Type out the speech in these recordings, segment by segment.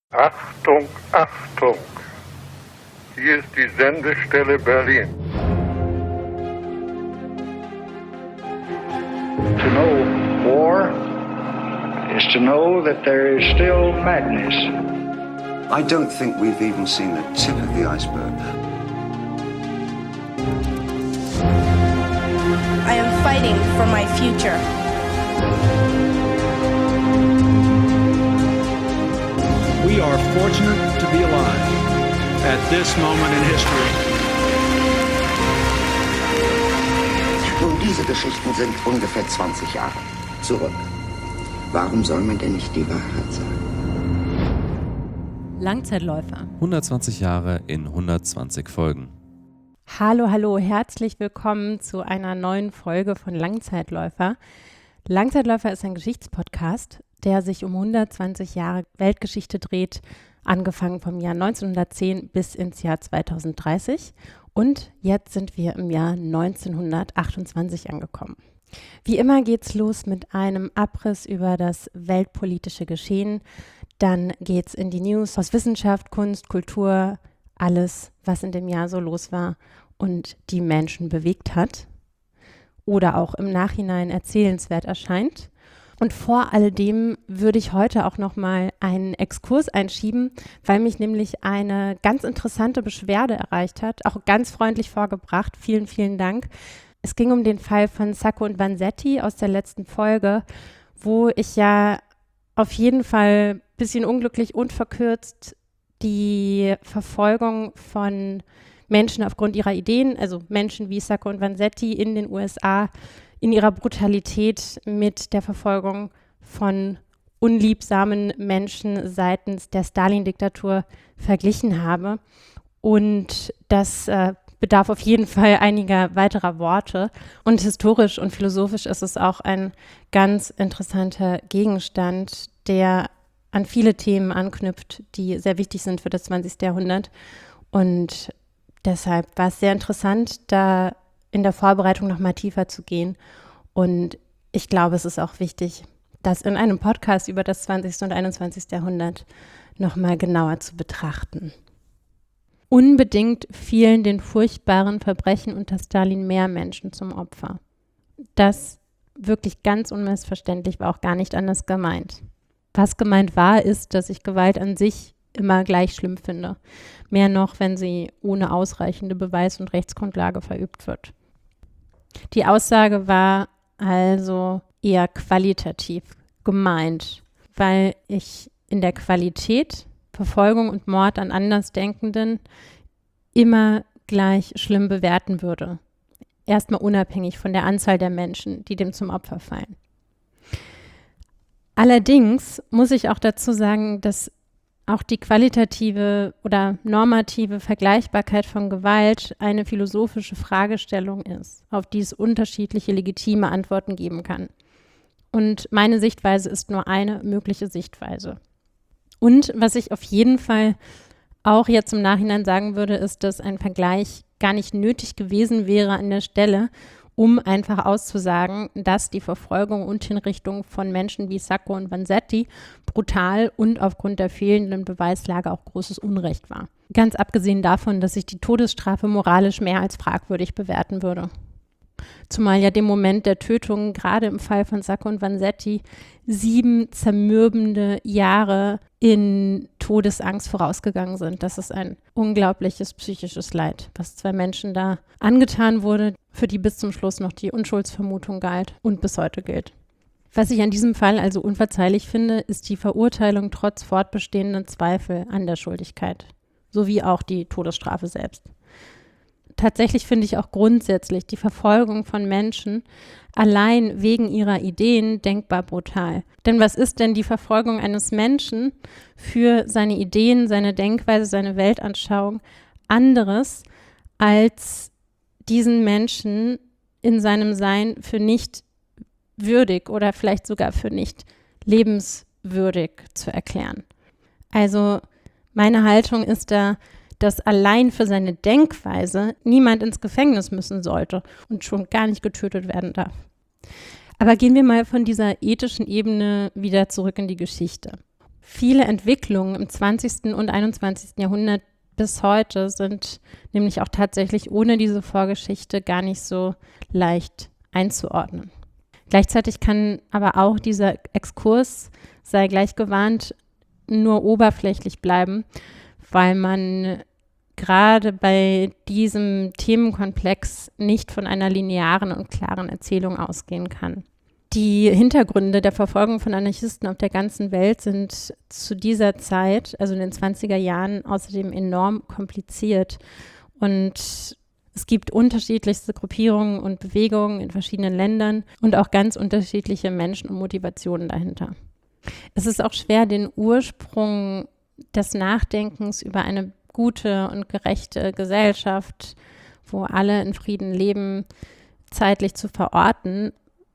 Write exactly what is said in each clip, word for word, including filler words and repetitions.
Achtung, Achtung! Hier ist die Sendestelle Berlin. To know war is to know that there is still madness. I don't think we've even seen the tip of the iceberg. I am fighting for my future. We are fortunate to be alive at this moment in history. Nun, diese Geschichten sind ungefähr zwanzig Jahre zurück. Warum soll man denn nicht die Wahrheit sagen? Langzeitläufer. hundertzwanzig Jahre in hundertzwanzig Folgen. Hallo, hallo, herzlich willkommen zu einer neuen Folge von Langzeitläufer. Langzeitläufer ist ein Geschichtspodcast, der sich um hundertzwanzig Jahre Weltgeschichte dreht, angefangen vom Jahr neunzehnhundertzehn bis ins Jahr zweitausenddreißig. Und jetzt sind wir im Jahr neunzehnhundertachtundzwanzig angekommen. Wie immer geht's los mit einem Abriss über das weltpolitische Geschehen. Dann geht's in die News aus Wissenschaft, Kunst, Kultur, alles, was in dem Jahr so los war und die Menschen bewegt hat oder auch im Nachhinein erzählenswert erscheint. Und vor alledem würde ich heute auch nochmal einen Exkurs einschieben, weil mich nämlich eine ganz interessante Beschwerde erreicht hat, auch ganz freundlich vorgebracht. Vielen, vielen Dank. Es ging um den Fall von Sacco und Vanzetti aus der letzten Folge, wo ich ja auf jeden Fall ein bisschen unglücklich und verkürzt die Verfolgung von Menschen aufgrund ihrer Ideen, also Menschen wie Sacco und Vanzetti in den U S A, in ihrer Brutalität mit der Verfolgung von unliebsamen Menschen seitens der Stalin-Diktatur verglichen habe. Und das äh, bedarf auf jeden Fall einiger weiterer Worte. Und historisch und philosophisch ist es auch ein ganz interessanter Gegenstand, der an viele Themen anknüpft, die sehr wichtig sind für das zwanzigste Jahrhundert. Und deshalb war es sehr interessant, da in der Vorbereitung noch mal tiefer zu gehen. Und ich glaube, es ist auch wichtig, das in einem Podcast über das zwanzigste und einundzwanzigste Jahrhundert noch mal genauer zu betrachten. Unbedingt fielen den furchtbaren Verbrechen unter Stalin mehr Menschen zum Opfer. Das wirklich ganz unmissverständlich war auch gar nicht anders gemeint. Was gemeint war, ist, dass ich Gewalt an sich immer gleich schlimm finde. Mehr noch, wenn sie ohne ausreichende Beweis- und Rechtsgrundlage verübt wird. Die Aussage war also eher qualitativ gemeint, weil ich in der Qualität Verfolgung und Mord an Andersdenkenden immer gleich schlimm bewerten würde. Erstmal unabhängig von der Anzahl der Menschen, die dem zum Opfer fallen. Allerdings muss ich auch dazu sagen, dass auch die qualitative oder normative Vergleichbarkeit von Gewalt eine philosophische Fragestellung ist, auf die es unterschiedliche legitime Antworten geben kann. Und meine Sichtweise ist nur eine mögliche Sichtweise. Und was ich auf jeden Fall auch jetzt im Nachhinein sagen würde, ist, dass ein Vergleich gar nicht nötig gewesen wäre an der Stelle, um einfach auszusagen, dass die Verfolgung und Hinrichtung von Menschen wie Sacco und Vanzetti brutal und aufgrund der fehlenden Beweislage auch großes Unrecht war. Ganz abgesehen davon, dass ich die Todesstrafe moralisch mehr als fragwürdig bewerten würde. Zumal ja dem Moment der Tötung, gerade im Fall von Sacco und Vanzetti, sieben zermürbende Jahre in Todesangst vorausgegangen sind. Das ist ein unglaubliches psychisches Leid, was zwei Menschen da angetan wurde, für die bis zum Schluss noch die Unschuldsvermutung galt und bis heute gilt. Was ich an diesem Fall also unverzeihlich finde, ist die Verurteilung trotz fortbestehenden Zweifel an der Schuldigkeit, sowie auch die Todesstrafe selbst. Tatsächlich finde ich auch grundsätzlich die Verfolgung von Menschen allein wegen ihrer Ideen denkbar brutal. Denn was ist denn die Verfolgung eines Menschen für seine Ideen, seine Denkweise, seine Weltanschauung anderes, als diesen Menschen in seinem Sein für nicht würdig oder vielleicht sogar für nicht lebenswürdig zu erklären? Also meine Haltung ist da, dass allein für seine Denkweise niemand ins Gefängnis müssen sollte und schon gar nicht getötet werden darf. Aber gehen wir mal von dieser ethischen Ebene wieder zurück in die Geschichte. Viele Entwicklungen im zwanzigsten und einundzwanzigsten Jahrhundert bis heute sind nämlich auch tatsächlich ohne diese Vorgeschichte gar nicht so leicht einzuordnen. Gleichzeitig kann aber auch dieser Exkurs, sei gleich gewarnt, nur oberflächlich bleiben, weil man gerade bei diesem Themenkomplex nicht von einer linearen und klaren Erzählung ausgehen kann. Die Hintergründe der Verfolgung von Anarchisten auf der ganzen Welt sind zu dieser Zeit, also in den zwanziger Jahren, außerdem enorm kompliziert. Und es gibt unterschiedlichste Gruppierungen und Bewegungen in verschiedenen Ländern und auch ganz unterschiedliche Menschen und Motivationen dahinter. Es ist auch schwer, den Ursprung des Nachdenkens über eine gute und gerechte Gesellschaft, wo alle in Frieden leben, zeitlich zu verorten.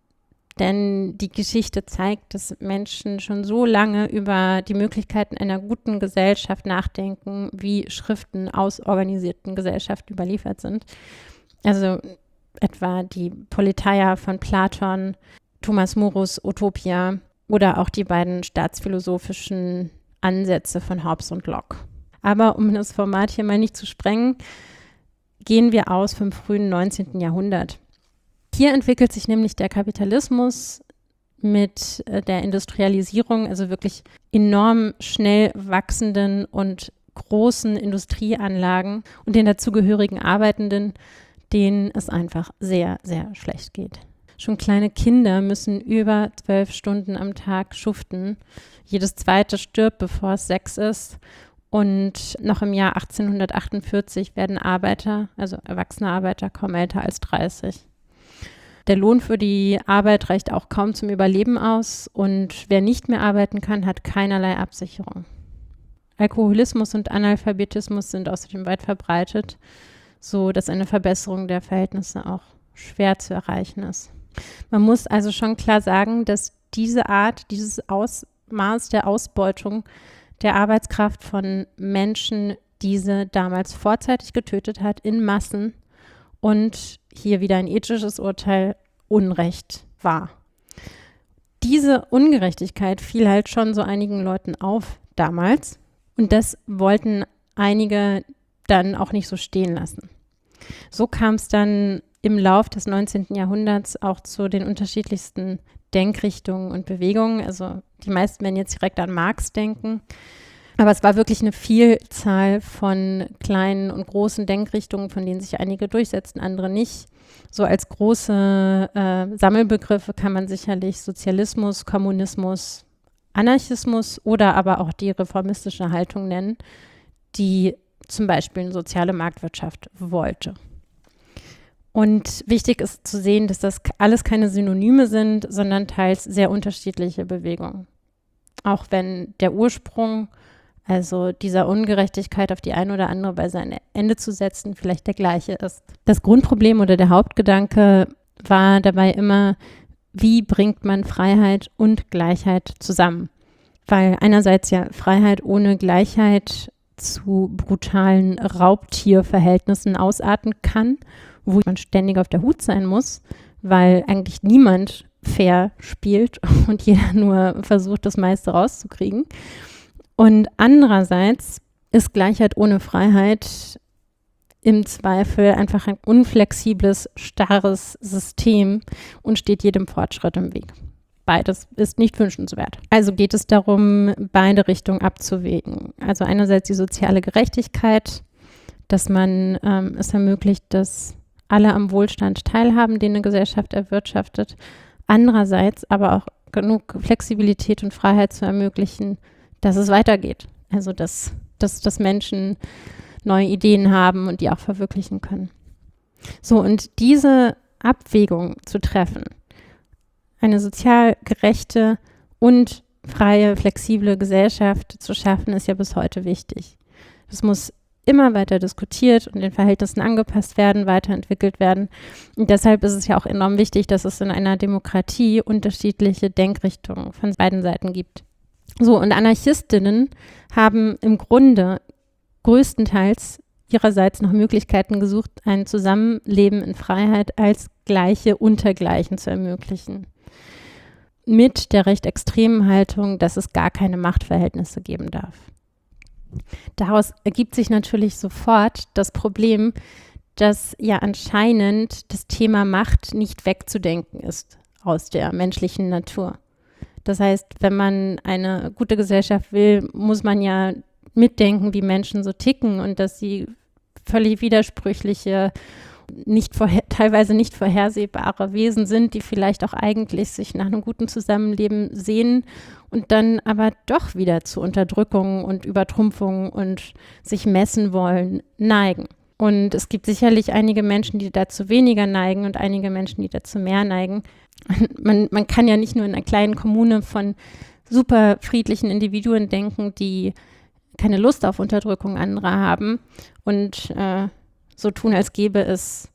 Denn die Geschichte zeigt, dass Menschen schon so lange über die Möglichkeiten einer guten Gesellschaft nachdenken, wie Schriften aus organisierten Gesellschaften überliefert sind. Also etwa die Politeia von Platon, Thomas Moros Utopia oder auch die beiden staatsphilosophischen Ansätze von Hobbes und Locke. Aber um das Format hier mal nicht zu sprengen, gehen wir aus vom frühen neunzehnten Jahrhundert. Hier entwickelt sich nämlich der Kapitalismus mit der Industrialisierung, also wirklich enorm schnell wachsenden und großen Industrieanlagen und den dazugehörigen Arbeitenden, denen es einfach sehr, sehr schlecht geht. Schon kleine Kinder müssen über zwölf Stunden am Tag schuften. Jedes zweite stirbt, bevor es sechs ist. Und noch im Jahr achtzehnhundertachtundvierzig werden Arbeiter, also erwachsene Arbeiter, kaum älter als dreißig. Der Lohn für die Arbeit reicht auch kaum zum Überleben aus und wer nicht mehr arbeiten kann, hat keinerlei Absicherung. Alkoholismus und Analphabetismus sind außerdem weit verbreitet, so dass eine Verbesserung der Verhältnisse auch schwer zu erreichen ist. Man muss also schon klar sagen, dass diese Art, dieses Ausmaß der Ausbeutung der Arbeitskraft von Menschen diese damals vorzeitig getötet hat in Massen und hier wieder ein ethisches Urteil, Unrecht war. Diese Ungerechtigkeit fiel halt schon so einigen Leuten auf damals und das wollten einige dann auch nicht so stehen lassen. So kam es dann im Lauf des neunzehnten Jahrhunderts auch zu den unterschiedlichsten Denkrichtungen und Bewegungen. Also die meisten werden jetzt direkt an Marx denken. Aber es war wirklich eine Vielzahl von kleinen und großen Denkrichtungen, von denen sich einige durchsetzten, andere nicht. So als große äh, Sammelbegriffe kann man sicherlich Sozialismus, Kommunismus, Anarchismus oder aber auch die reformistische Haltung nennen, die zum Beispiel eine soziale Marktwirtschaft wollte. Und wichtig ist zu sehen, dass das alles keine Synonyme sind, sondern teils sehr unterschiedliche Bewegungen. Auch wenn der Ursprung, also dieser Ungerechtigkeit auf die eine oder andere Weise ein Ende zu setzen, vielleicht der gleiche ist. Das Grundproblem oder der Hauptgedanke war dabei immer, wie bringt man Freiheit und Gleichheit zusammen? Weil einerseits ja Freiheit ohne Gleichheit zu brutalen Raubtierverhältnissen ausarten kann, wo man ständig auf der Hut sein muss, weil eigentlich niemand fair spielt und jeder nur versucht, das meiste rauszukriegen. Und andererseits ist Gleichheit ohne Freiheit im Zweifel einfach ein unflexibles, starres System und steht jedem Fortschritt im Weg. Beides ist nicht wünschenswert. Also geht es darum, beide Richtungen abzuwägen. Also einerseits die soziale Gerechtigkeit, dass man ähm, es ermöglicht, dass alle am Wohlstand teilhaben, den eine Gesellschaft erwirtschaftet. Andererseits aber auch genug Flexibilität und Freiheit zu ermöglichen, dass es weitergeht. Also dass, dass, dass Menschen neue Ideen haben und die auch verwirklichen können. So, und diese Abwägung zu treffen, eine sozial gerechte und freie, flexible Gesellschaft zu schaffen, ist ja bis heute wichtig. Das muss immer weiter diskutiert und den Verhältnissen angepasst werden, weiterentwickelt werden. Und deshalb ist es ja auch enorm wichtig, dass es in einer Demokratie unterschiedliche Denkrichtungen von beiden Seiten gibt. So, und Anarchistinnen haben im Grunde größtenteils ihrerseits noch Möglichkeiten gesucht, ein Zusammenleben in Freiheit als Gleiche unter Gleichen zu ermöglichen. mit der recht extremen Haltung, dass es gar keine Machtverhältnisse geben darf. Daraus ergibt sich natürlich sofort das Problem, dass ja anscheinend das Thema Macht nicht wegzudenken ist aus der menschlichen Natur. Das heißt, wenn man eine gute Gesellschaft will, muss man ja mitdenken, wie Menschen so ticken und dass sie völlig widersprüchliche, nicht vorher, teilweise nicht vorhersehbare Wesen sind, die vielleicht auch eigentlich sich nach einem guten Zusammenleben sehen und dann aber doch wieder zu Unterdrückung und Übertrumpfung und sich messen wollen, neigen. Und es gibt sicherlich einige Menschen, die dazu weniger neigen und einige Menschen, die dazu mehr neigen. Man, man kann ja nicht nur in einer kleinen Kommune von super friedlichen Individuen denken, die keine Lust auf Unterdrückung anderer haben und äh, so tun, als gäbe es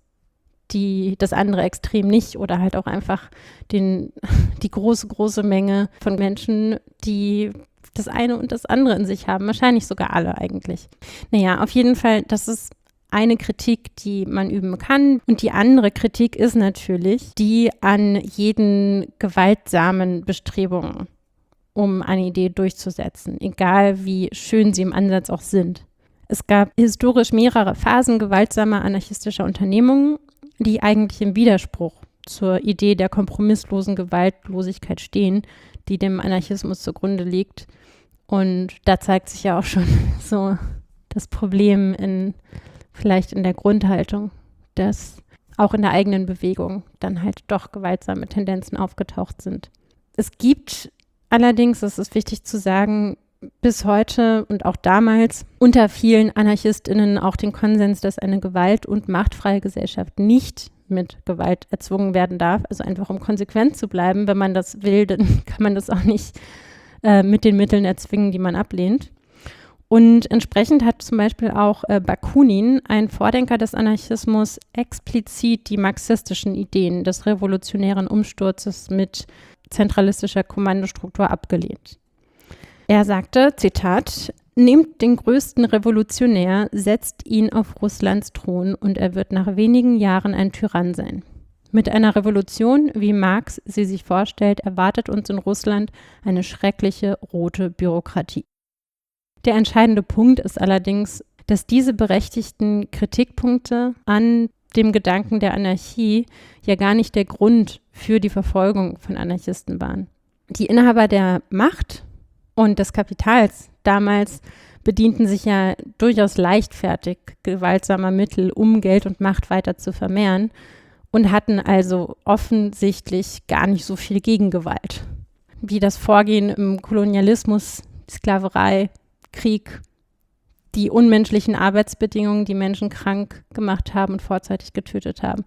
die, das andere Extrem nicht oder halt auch einfach den, die große, große Menge von Menschen, die das eine und das andere in sich haben. Wahrscheinlich sogar alle eigentlich. Naja, auf jeden Fall, das ist eine Kritik, die man üben kann. Und die andere Kritik ist natürlich die an jeden gewaltsamen Bestrebungen, um eine Idee durchzusetzen, egal wie schön sie im Ansatz auch sind. Es gab historisch mehrere Phasen gewaltsamer anarchistischer Unternehmungen, die eigentlich im Widerspruch zur Idee der kompromisslosen Gewaltlosigkeit stehen, die dem Anarchismus zugrunde liegt. Und da zeigt sich ja auch schon so das Problem in vielleicht in der Grundhaltung, dass auch in der eigenen Bewegung dann halt doch gewaltsame Tendenzen aufgetaucht sind. Es gibt allerdings, das ist wichtig zu sagen, bis heute und auch damals unter vielen AnarchistInnen auch den Konsens, dass eine gewalt- und machtfreie Gesellschaft nicht mit Gewalt erzwungen werden darf. Also einfach um konsequent zu bleiben, wenn man das will, dann kann man das auch nicht äh, mit den Mitteln erzwingen, die man ablehnt. Und entsprechend hat zum Beispiel auch äh, Bakunin, ein Vordenker des Anarchismus, explizit die marxistischen Ideen des revolutionären Umsturzes mit zentralistischer Kommandostruktur abgelehnt. Er sagte, Zitat, nehmt den größten Revolutionär, setzt ihn auf Russlands Thron und er wird nach wenigen Jahren ein Tyrann sein. Mit einer Revolution, wie Marx sie sich vorstellt, erwartet uns in Russland eine schreckliche rote Bürokratie. Der entscheidende Punkt ist allerdings, dass diese berechtigten Kritikpunkte an dem Gedanken der Anarchie ja gar nicht der Grund für die Verfolgung von Anarchisten waren. Die Inhaber der Macht und des Kapitals damals bedienten sich ja durchaus leichtfertig gewaltsamer Mittel, um Geld und Macht weiter zu vermehren und hatten also offensichtlich gar nicht so viel Gegengewalt. Wie das Vorgehen im Kolonialismus, Sklaverei, Krieg, die unmenschlichen Arbeitsbedingungen, die Menschen krank gemacht haben und vorzeitig getötet haben.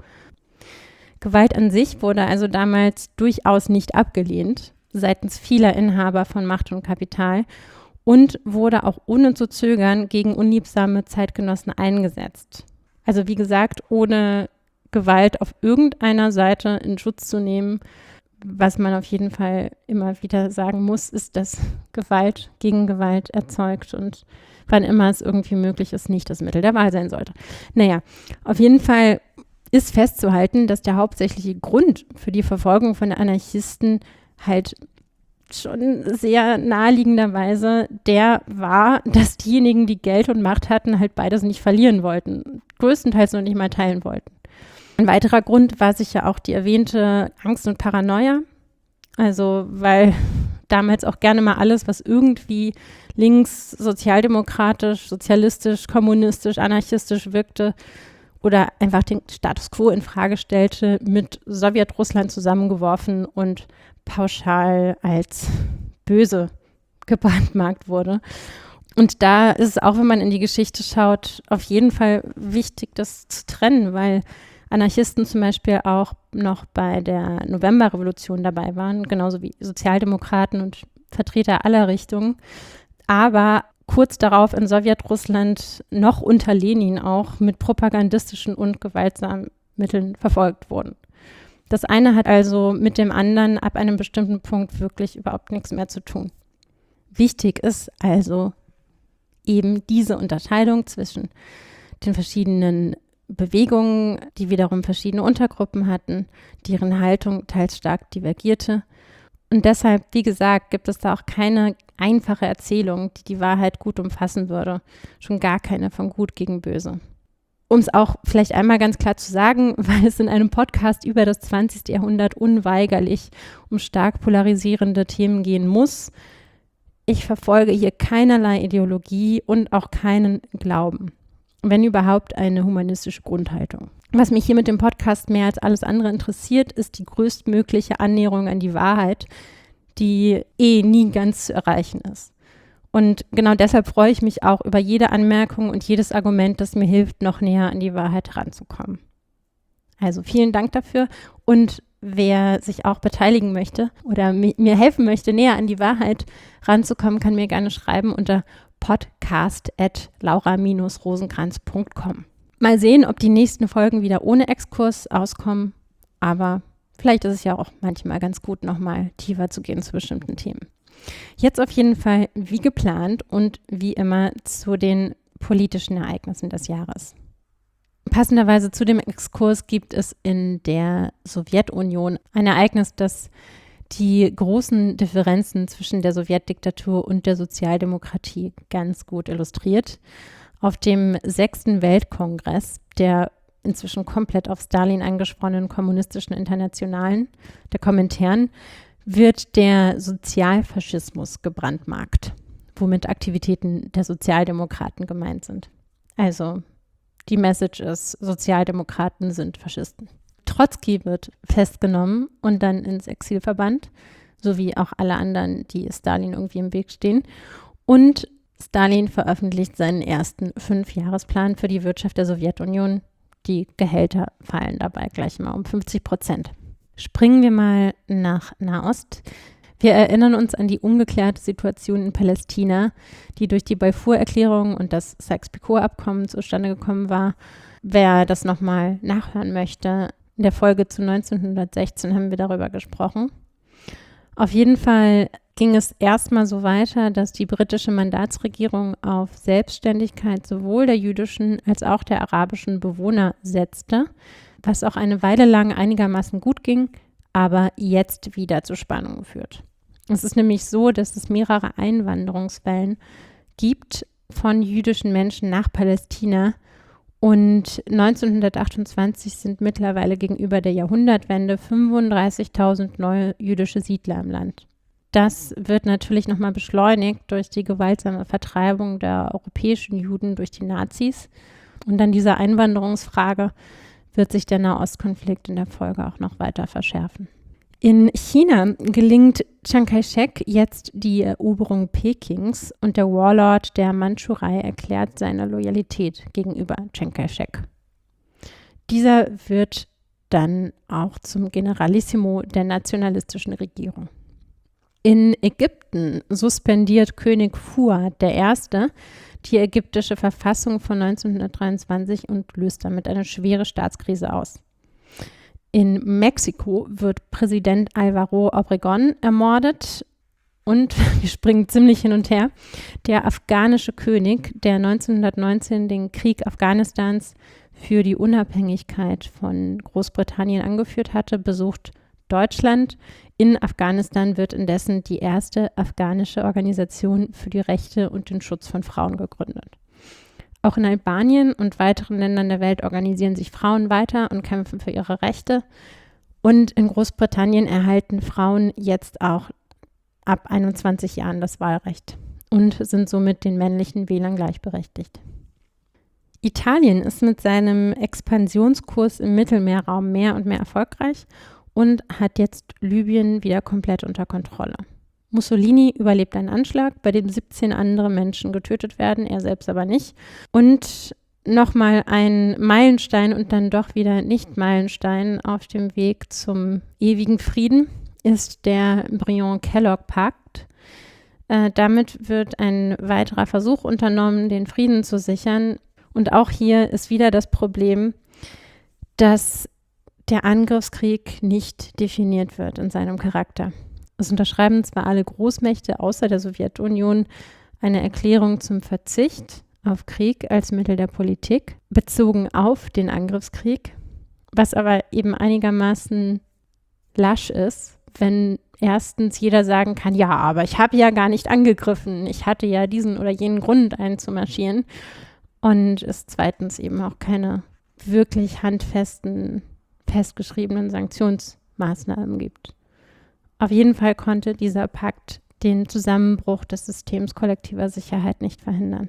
Gewalt an sich wurde also damals durchaus nicht abgelehnt, seitens vieler Inhaber von Macht und Kapital und wurde auch ohne zu zögern gegen unliebsame Zeitgenossen eingesetzt. Also wie gesagt, ohne Gewalt auf irgendeiner Seite in Schutz zu nehmen. Was man auf jeden Fall immer wieder sagen muss, ist, dass Gewalt gegen Gewalt erzeugt und wann immer es irgendwie möglich ist, nicht das Mittel der Wahl sein sollte. Naja, auf jeden Fall ist festzuhalten, dass der hauptsächliche Grund für die Verfolgung von Anarchisten halt schon sehr naheliegenderweise der war, dass diejenigen, die Geld und Macht hatten, halt beides nicht verlieren wollten, größtenteils noch nicht mal teilen wollten. Ein weiterer Grund war sicher auch die erwähnte Angst und Paranoia, also weil damals auch gerne mal alles, was irgendwie links, sozialdemokratisch, sozialistisch, kommunistisch, anarchistisch wirkte oder einfach den Status quo in Frage stellte, mit Sowjetrussland zusammengeworfen und pauschal als böse gebrandmarkt wurde. Und da ist es auch, wenn man in die Geschichte schaut, auf jeden Fall wichtig, das zu trennen, weil Anarchisten zum Beispiel auch noch bei der Novemberrevolution dabei waren, genauso wie Sozialdemokraten und Vertreter aller Richtungen, aber kurz darauf in Sowjetrussland noch unter Lenin auch mit propagandistischen und gewaltsamen Mitteln verfolgt wurden. Das eine hat also mit dem anderen ab einem bestimmten Punkt wirklich überhaupt nichts mehr zu tun. Wichtig ist also eben diese Unterscheidung zwischen den verschiedenen Bewegungen, die wiederum verschiedene Untergruppen hatten, deren Haltung teils stark divergierte Und deshalb, wie gesagt, gibt es da auch keine einfache Erzählung, die die Wahrheit gut umfassen würde. Schon gar keine von Gut gegen Böse. Um es auch vielleicht einmal ganz klar zu sagen, weil es in einem Podcast über das zwanzigste Jahrhundert unweigerlich um stark polarisierende Themen gehen muss. Ich verfolge hier keinerlei Ideologie und auch keinen Glauben, wenn überhaupt eine humanistische Grundhaltung. Was mich hier mit dem Podcast mehr als alles andere interessiert, ist die größtmögliche Annäherung an die Wahrheit, die eh nie ganz zu erreichen ist. Und genau deshalb freue ich mich auch über jede Anmerkung und jedes Argument, das mir hilft, noch näher an die Wahrheit heranzukommen. Also vielen Dank dafür. Und wer sich auch beteiligen möchte oder mi- mir helfen möchte, näher an die Wahrheit ranzukommen, kann mir gerne schreiben unter podcast at laura dash rosenkranz punkt com. Mal sehen, ob die nächsten Folgen wieder ohne Exkurs auskommen. Aber vielleicht ist es ja auch manchmal ganz gut, nochmal tiefer zu gehen zu bestimmten Themen. Jetzt auf jeden Fall wie geplant und wie immer zu den politischen Ereignissen des Jahres. Passenderweise zu dem Exkurs gibt es in der Sowjetunion ein Ereignis, das die großen Differenzen zwischen der Sowjetdiktatur und der Sozialdemokratie ganz gut illustriert. Auf dem sechsten Weltkongress der inzwischen komplett auf Stalin angesponnenen kommunistischen Internationalen, der Komintern, wird der Sozialfaschismus gebrandmarkt, womit Aktivitäten der Sozialdemokraten gemeint sind. Also die Message ist, Sozialdemokraten sind Faschisten. Trotzki wird festgenommen und dann ins Exil verbannt, sowie auch alle anderen, die Stalin irgendwie im Weg stehen. Und Stalin veröffentlicht seinen ersten Fünfjahresplan für die Wirtschaft der Sowjetunion. Die Gehälter fallen dabei gleich mal um fünfzig Prozent. Springen wir mal nach Nahost. Wir erinnern uns an die ungeklärte Situation in Palästina, die durch die Balfour-Erklärung und das Sykes-Picot-Abkommen zustande gekommen war. Wer das nochmal nachhören möchte, in der Folge zu neunzehnhundertsechzehn haben wir darüber gesprochen. Auf jeden Fall ging es erstmal so weiter, dass die britische Mandatsregierung auf Selbstständigkeit sowohl der jüdischen als auch der arabischen Bewohner setzte, was auch eine Weile lang einigermaßen gut ging, aber jetzt wieder zu Spannungen führt. Es ist nämlich so, dass es mehrere Einwanderungswellen gibt von jüdischen Menschen nach Palästina und neunzehnhundertachtundzwanzig sind mittlerweile gegenüber der Jahrhundertwende fünfunddreißigtausend neue jüdische Siedler im Land. Das wird natürlich nochmal beschleunigt durch die gewaltsame Vertreibung der europäischen Juden durch die Nazis. Und an dieser Einwanderungsfrage wird sich der Nahostkonflikt in der Folge auch noch weiter verschärfen. In China gelingt Chiang Kai-shek jetzt die Eroberung Pekings und der Warlord der Mandschurei erklärt seine Loyalität gegenüber Chiang Kai-shek. Dieser wird dann auch zum Generalissimo der nationalistischen Regierung. In Ägypten suspendiert König Fuad der Erste die ägyptische Verfassung von neunzehnhundertdreiundzwanzig und löst damit eine schwere Staatskrise aus. In Mexiko wird Präsident Alvaro Obregón ermordet und wir springen ziemlich hin und her. Der afghanische König, der neunzehnhundertneunzehn den Krieg Afghanistans für die Unabhängigkeit von Großbritannien angeführt hatte, besucht Deutschland. In Afghanistan wird indessen die erste afghanische Organisation für die Rechte und den Schutz von Frauen gegründet. Auch in Albanien und weiteren Ländern der Welt organisieren sich Frauen weiter und kämpfen für ihre Rechte. Und in Großbritannien erhalten Frauen jetzt auch ab einundzwanzig Jahren das Wahlrecht und sind somit den männlichen Wählern gleichberechtigt. Italien ist mit seinem Expansionskurs im Mittelmeerraum mehr und mehr erfolgreich und hat jetzt Libyen wieder komplett unter Kontrolle. Mussolini überlebt einen Anschlag, bei dem siebzehn andere Menschen getötet werden, er selbst aber nicht. Und nochmal ein Meilenstein und dann doch wieder nicht Meilenstein auf dem Weg zum ewigen Frieden ist der Briand-Kellogg-Pakt. Äh, damit wird ein weiterer Versuch unternommen, den Frieden zu sichern. Und auch hier ist wieder das Problem, dass der Angriffskrieg nicht definiert wird in seinem Charakter. Es unterschreiben zwar alle Großmächte außer der Sowjetunion eine Erklärung zum Verzicht auf Krieg als Mittel der Politik, bezogen auf den Angriffskrieg, was aber eben einigermaßen lasch ist, wenn erstens jeder sagen kann, ja, aber ich habe ja gar nicht angegriffen, ich hatte ja diesen oder jenen Grund einzumarschieren, und es zweitens eben auch keine wirklich handfesten, festgeschriebenen Sanktionsmaßnahmen gibt. Auf jeden Fall konnte dieser Pakt den Zusammenbruch des Systems kollektiver Sicherheit nicht verhindern.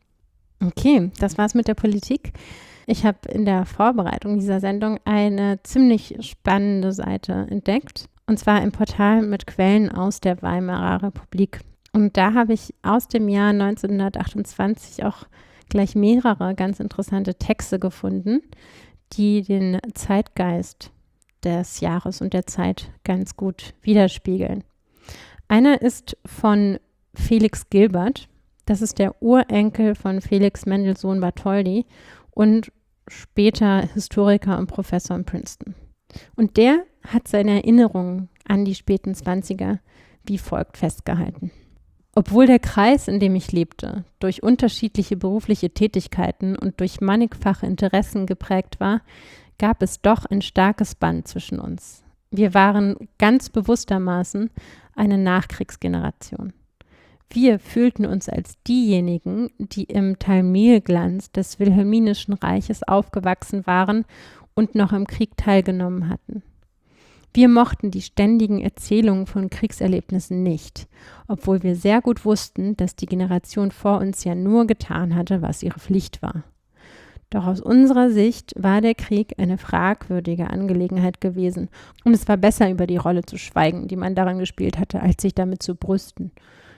Okay, das war's mit der Politik. Ich habe in der Vorbereitung dieser Sendung eine ziemlich spannende Seite entdeckt, und zwar im Portal mit Quellen aus der Weimarer Republik. Und da habe ich aus dem Jahr neunzehnhundertachtundzwanzig auch gleich mehrere ganz interessante Texte gefunden, die den Zeitgeist des Jahres und der Zeit ganz gut widerspiegeln. Einer ist von Felix Gilbert. Das ist der Urenkel von Felix Mendelssohn Bartholdy und später Historiker und Professor in Princeton. Und der hat seine Erinnerungen an die späten Zwanziger wie folgt festgehalten. Obwohl der Kreis, in dem ich lebte, durch unterschiedliche berufliche Tätigkeiten und durch mannigfache Interessen geprägt war, gab es doch ein starkes Band zwischen uns. Wir waren ganz bewusstermaßen eine Nachkriegsgeneration. Wir fühlten uns als diejenigen, die im Talmehlglanz des Wilhelminischen Reiches aufgewachsen waren und noch im Krieg teilgenommen hatten. Wir mochten die ständigen Erzählungen von Kriegserlebnissen nicht, obwohl wir sehr gut wussten, dass die Generation vor uns ja nur getan hatte, was ihre Pflicht war. Doch aus unserer Sicht war der Krieg eine fragwürdige Angelegenheit gewesen, und es war besser, über die Rolle zu schweigen, die man daran gespielt hatte, als sich damit zu brüsten.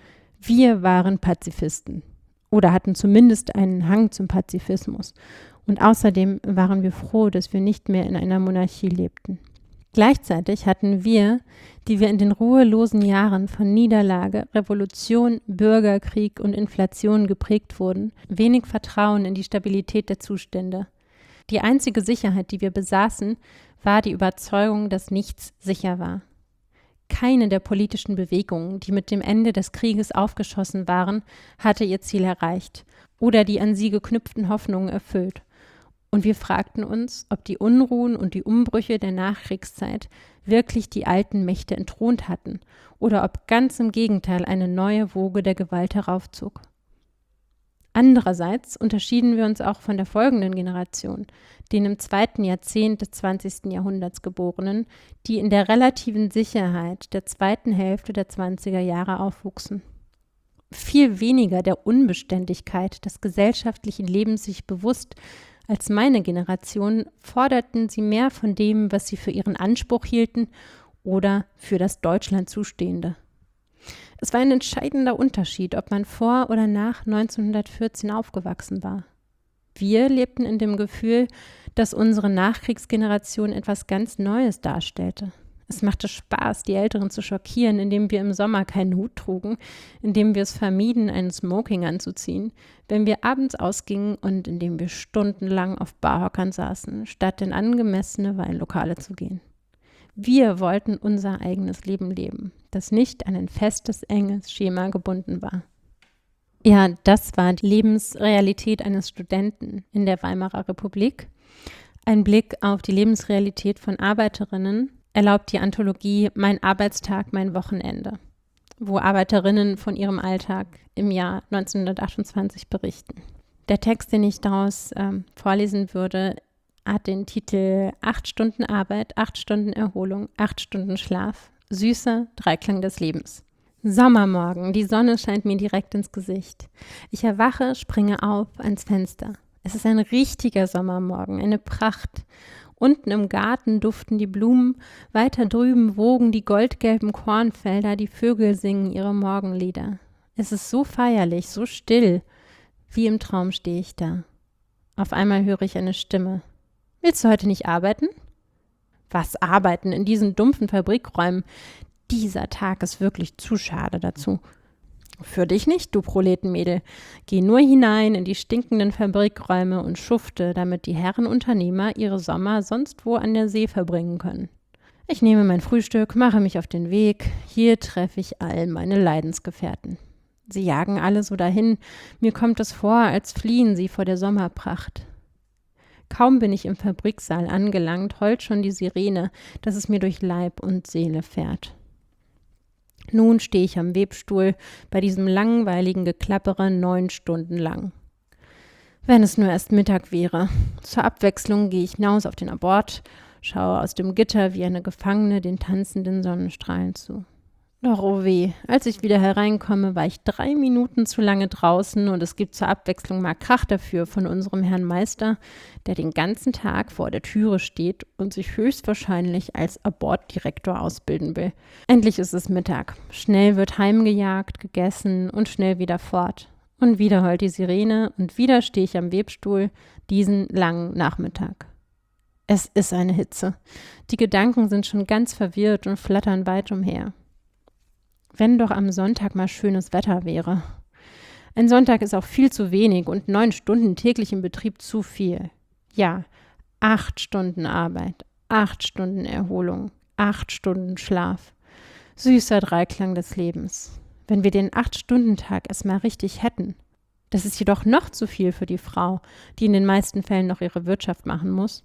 Wir waren Pazifisten oder hatten zumindest einen Hang zum Pazifismus, und außerdem waren wir froh, dass wir nicht mehr in einer Monarchie lebten. Gleichzeitig hatten wir, die wir in den ruhelosen Jahren von Niederlage, Revolution, Bürgerkrieg und Inflation geprägt wurden, wenig Vertrauen in die Stabilität der Zustände. Die einzige Sicherheit, die wir besaßen, war die Überzeugung, dass nichts sicher war. Keine der politischen Bewegungen, die mit dem Ende des Krieges aufgeschossen waren, hatte ihr Ziel erreicht oder die an sie geknüpften Hoffnungen erfüllt. Und wir fragten uns, ob die Unruhen und die Umbrüche der Nachkriegszeit wirklich die alten Mächte entthront hatten oder ob ganz im Gegenteil eine neue Woge der Gewalt heraufzog. Andererseits unterschieden wir uns auch von der folgenden Generation, den im zweiten Jahrzehnt des zwanzigsten Jahrhunderts Geborenen, die in der relativen Sicherheit der zweiten Hälfte der zwanziger Jahre aufwuchsen. Viel weniger der Unbeständigkeit des gesellschaftlichen Lebens sich bewusst als meine Generation, forderten sie mehr von dem, was sie für ihren Anspruch hielten oder für das Deutschland Zustehende. Es war ein entscheidender Unterschied, ob man vor oder nach neunzehnhundertvierzehn aufgewachsen war. Wir lebten in dem Gefühl, dass unsere Nachkriegsgeneration etwas ganz Neues darstellte. Es machte Spaß, die Älteren zu schockieren, indem wir im Sommer keinen Hut trugen, indem wir es vermieden, einen Smoking anzuziehen, wenn wir abends ausgingen und indem wir stundenlang auf Barhockern saßen, statt in angemessene Weinlokale zu gehen. Wir wollten unser eigenes Leben leben, das nicht an ein festes, enges Schema gebunden war. Ja, das war die Lebensrealität eines Studenten in der Weimarer Republik. Ein Blick auf die Lebensrealität von Arbeiterinnen erlaubt die Anthologie Mein Arbeitstag, mein Wochenende, wo Arbeiterinnen von ihrem Alltag im Jahr neunzehnhundertachtundzwanzig berichten. Der Text, den ich daraus ähm, vorlesen würde, hat den Titel Acht Stunden Arbeit, acht Stunden Erholung, acht Stunden Schlaf, süßer Dreiklang des Lebens. Sommermorgen, die Sonne scheint mir direkt ins Gesicht. Ich erwache, springe auf ans Fenster. Es ist ein richtiger Sommermorgen, eine Pracht. Unten im Garten duften die Blumen, weiter drüben wogen die goldgelben Kornfelder, die Vögel singen ihre Morgenlieder. Es ist so feierlich, so still. Wie im Traum stehe ich da. Auf einmal höre ich eine Stimme. Willst du heute nicht arbeiten? Was arbeiten in diesen dumpfen Fabrikräumen? Dieser Tag ist wirklich zu schade dazu. Für dich nicht, du Proletenmädel. Geh nur hinein in die stinkenden Fabrikräume und schufte, damit die Herren Unternehmer ihre Sommer sonst wo an der See verbringen können. Ich nehme mein Frühstück, mache mich auf den Weg. Hier treffe ich all meine Leidensgefährten. Sie jagen alle so dahin. Mir kommt es vor, als fliehen sie vor der Sommerpracht. Kaum bin ich im Fabriksaal angelangt, heult schon die Sirene, dass es mir durch Leib und Seele fährt. Nun stehe ich am Webstuhl bei diesem langweiligen Geklappere neun Stunden lang. Wenn es nur erst Mittag wäre. Zur Abwechslung gehe ich hinaus auf den Abort, schaue aus dem Gitter wie eine Gefangene den tanzenden Sonnenstrahlen zu. Doch oh weh, als ich wieder hereinkomme, war ich drei Minuten zu lange draußen und es gibt zur Abwechslung mal Krach dafür von unserem Herrn Meister, der den ganzen Tag vor der Türe steht und sich höchstwahrscheinlich als Abortdirektor ausbilden will. Endlich ist es Mittag. Schnell wird heimgejagt, gegessen und schnell wieder fort. Und wieder heult die Sirene und wieder stehe ich am Webstuhl diesen langen Nachmittag. Es ist eine Hitze. Die Gedanken sind schon ganz verwirrt und flattern weit umher. Wenn doch am Sonntag mal schönes Wetter wäre. Ein Sonntag ist auch viel zu wenig und neun Stunden täglich im Betrieb zu viel. Ja, acht Stunden Arbeit, acht Stunden Erholung, acht Stunden Schlaf. Süßer Dreiklang des Lebens. Wenn wir den Acht-Stunden-Tag erstmal richtig hätten. Das ist jedoch noch zu viel für die Frau, die in den meisten Fällen noch ihre Wirtschaft machen muss.